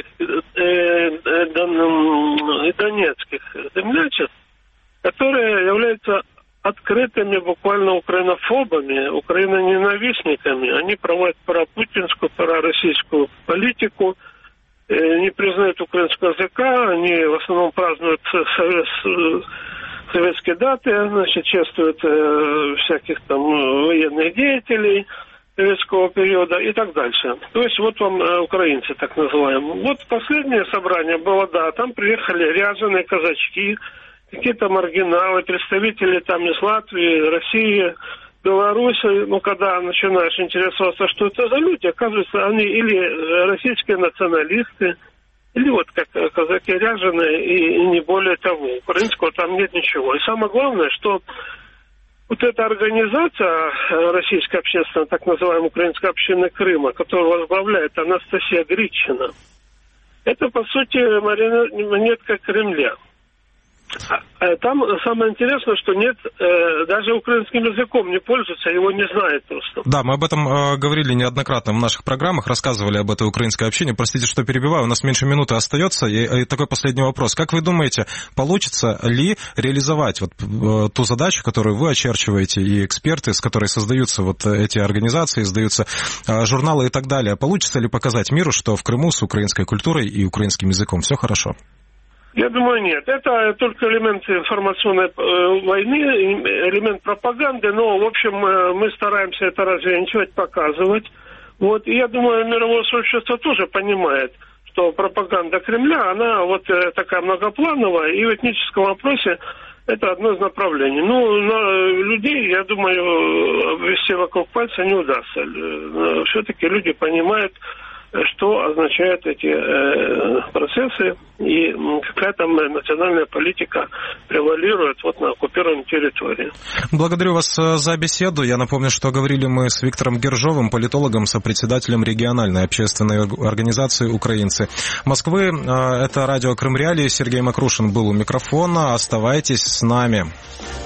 и донецких землячеств, которые являются открытыми буквально украинофобами, украиноненавистниками. Они проводят пропутинскую, пророссийскую политику, не признают украинского языка, они в основном празднуют советские даты, значит, чествуют всяких там военных деятелей советского периода и так дальше. То есть вот вам украинцы, так называемые. Вот последнее собрание было, да, там приехали ряженые казачки, какие-то маргиналы, представители там из Латвии, России, Беларуси. Ну, когда начинаешь интересоваться, что это за люди, оказывается, они или российские националисты, или вот как казаки ряженые, и не более того. Украинского там нет ничего. И самое главное, что вот эта организация российская общественная, так называемая Украинская община Крыма, которую возглавляет Анастасия Гритчина, это, по сути, марионетка Кремля. Там самое интересное, что нет, даже украинским языком не пользуются, его не знают просто. Да, мы об этом говорили неоднократно в наших программах, рассказывали об этой украинской общине. Простите, что перебиваю, у нас меньше минуты остается. И такой последний вопрос. Как вы думаете, получится ли реализовать вот ту задачу, которую вы очерчиваете, и эксперты, с которой создаются вот эти организации, издаются журналы и так далее? Получится ли показать миру, что в Крыму с украинской культурой и украинским языком все хорошо? Я думаю, нет. Это только элемент информационной войны, элемент пропаганды, но, в общем, мы стараемся это развенчивать, показывать. Вот. И я думаю, мировое сообщество тоже понимает, что пропаганда Кремля, она вот такая многоплановая, и в этническом вопросе это одно из направлений. Ну, людей, я думаю, обвести вокруг пальца не удастся. Все-таки люди понимают, что означают эти процессы, и какая там национальная политика превалирует вот на оккупированной территории. Благодарю вас за беседу. Я напомню, что говорили мы с Виктором Гержовым, политологом, сопредседателем региональной общественной организации «Украинцы Москвы». Это радио Крым Реалии. Сергей Макрушин был у микрофона. Оставайтесь с нами.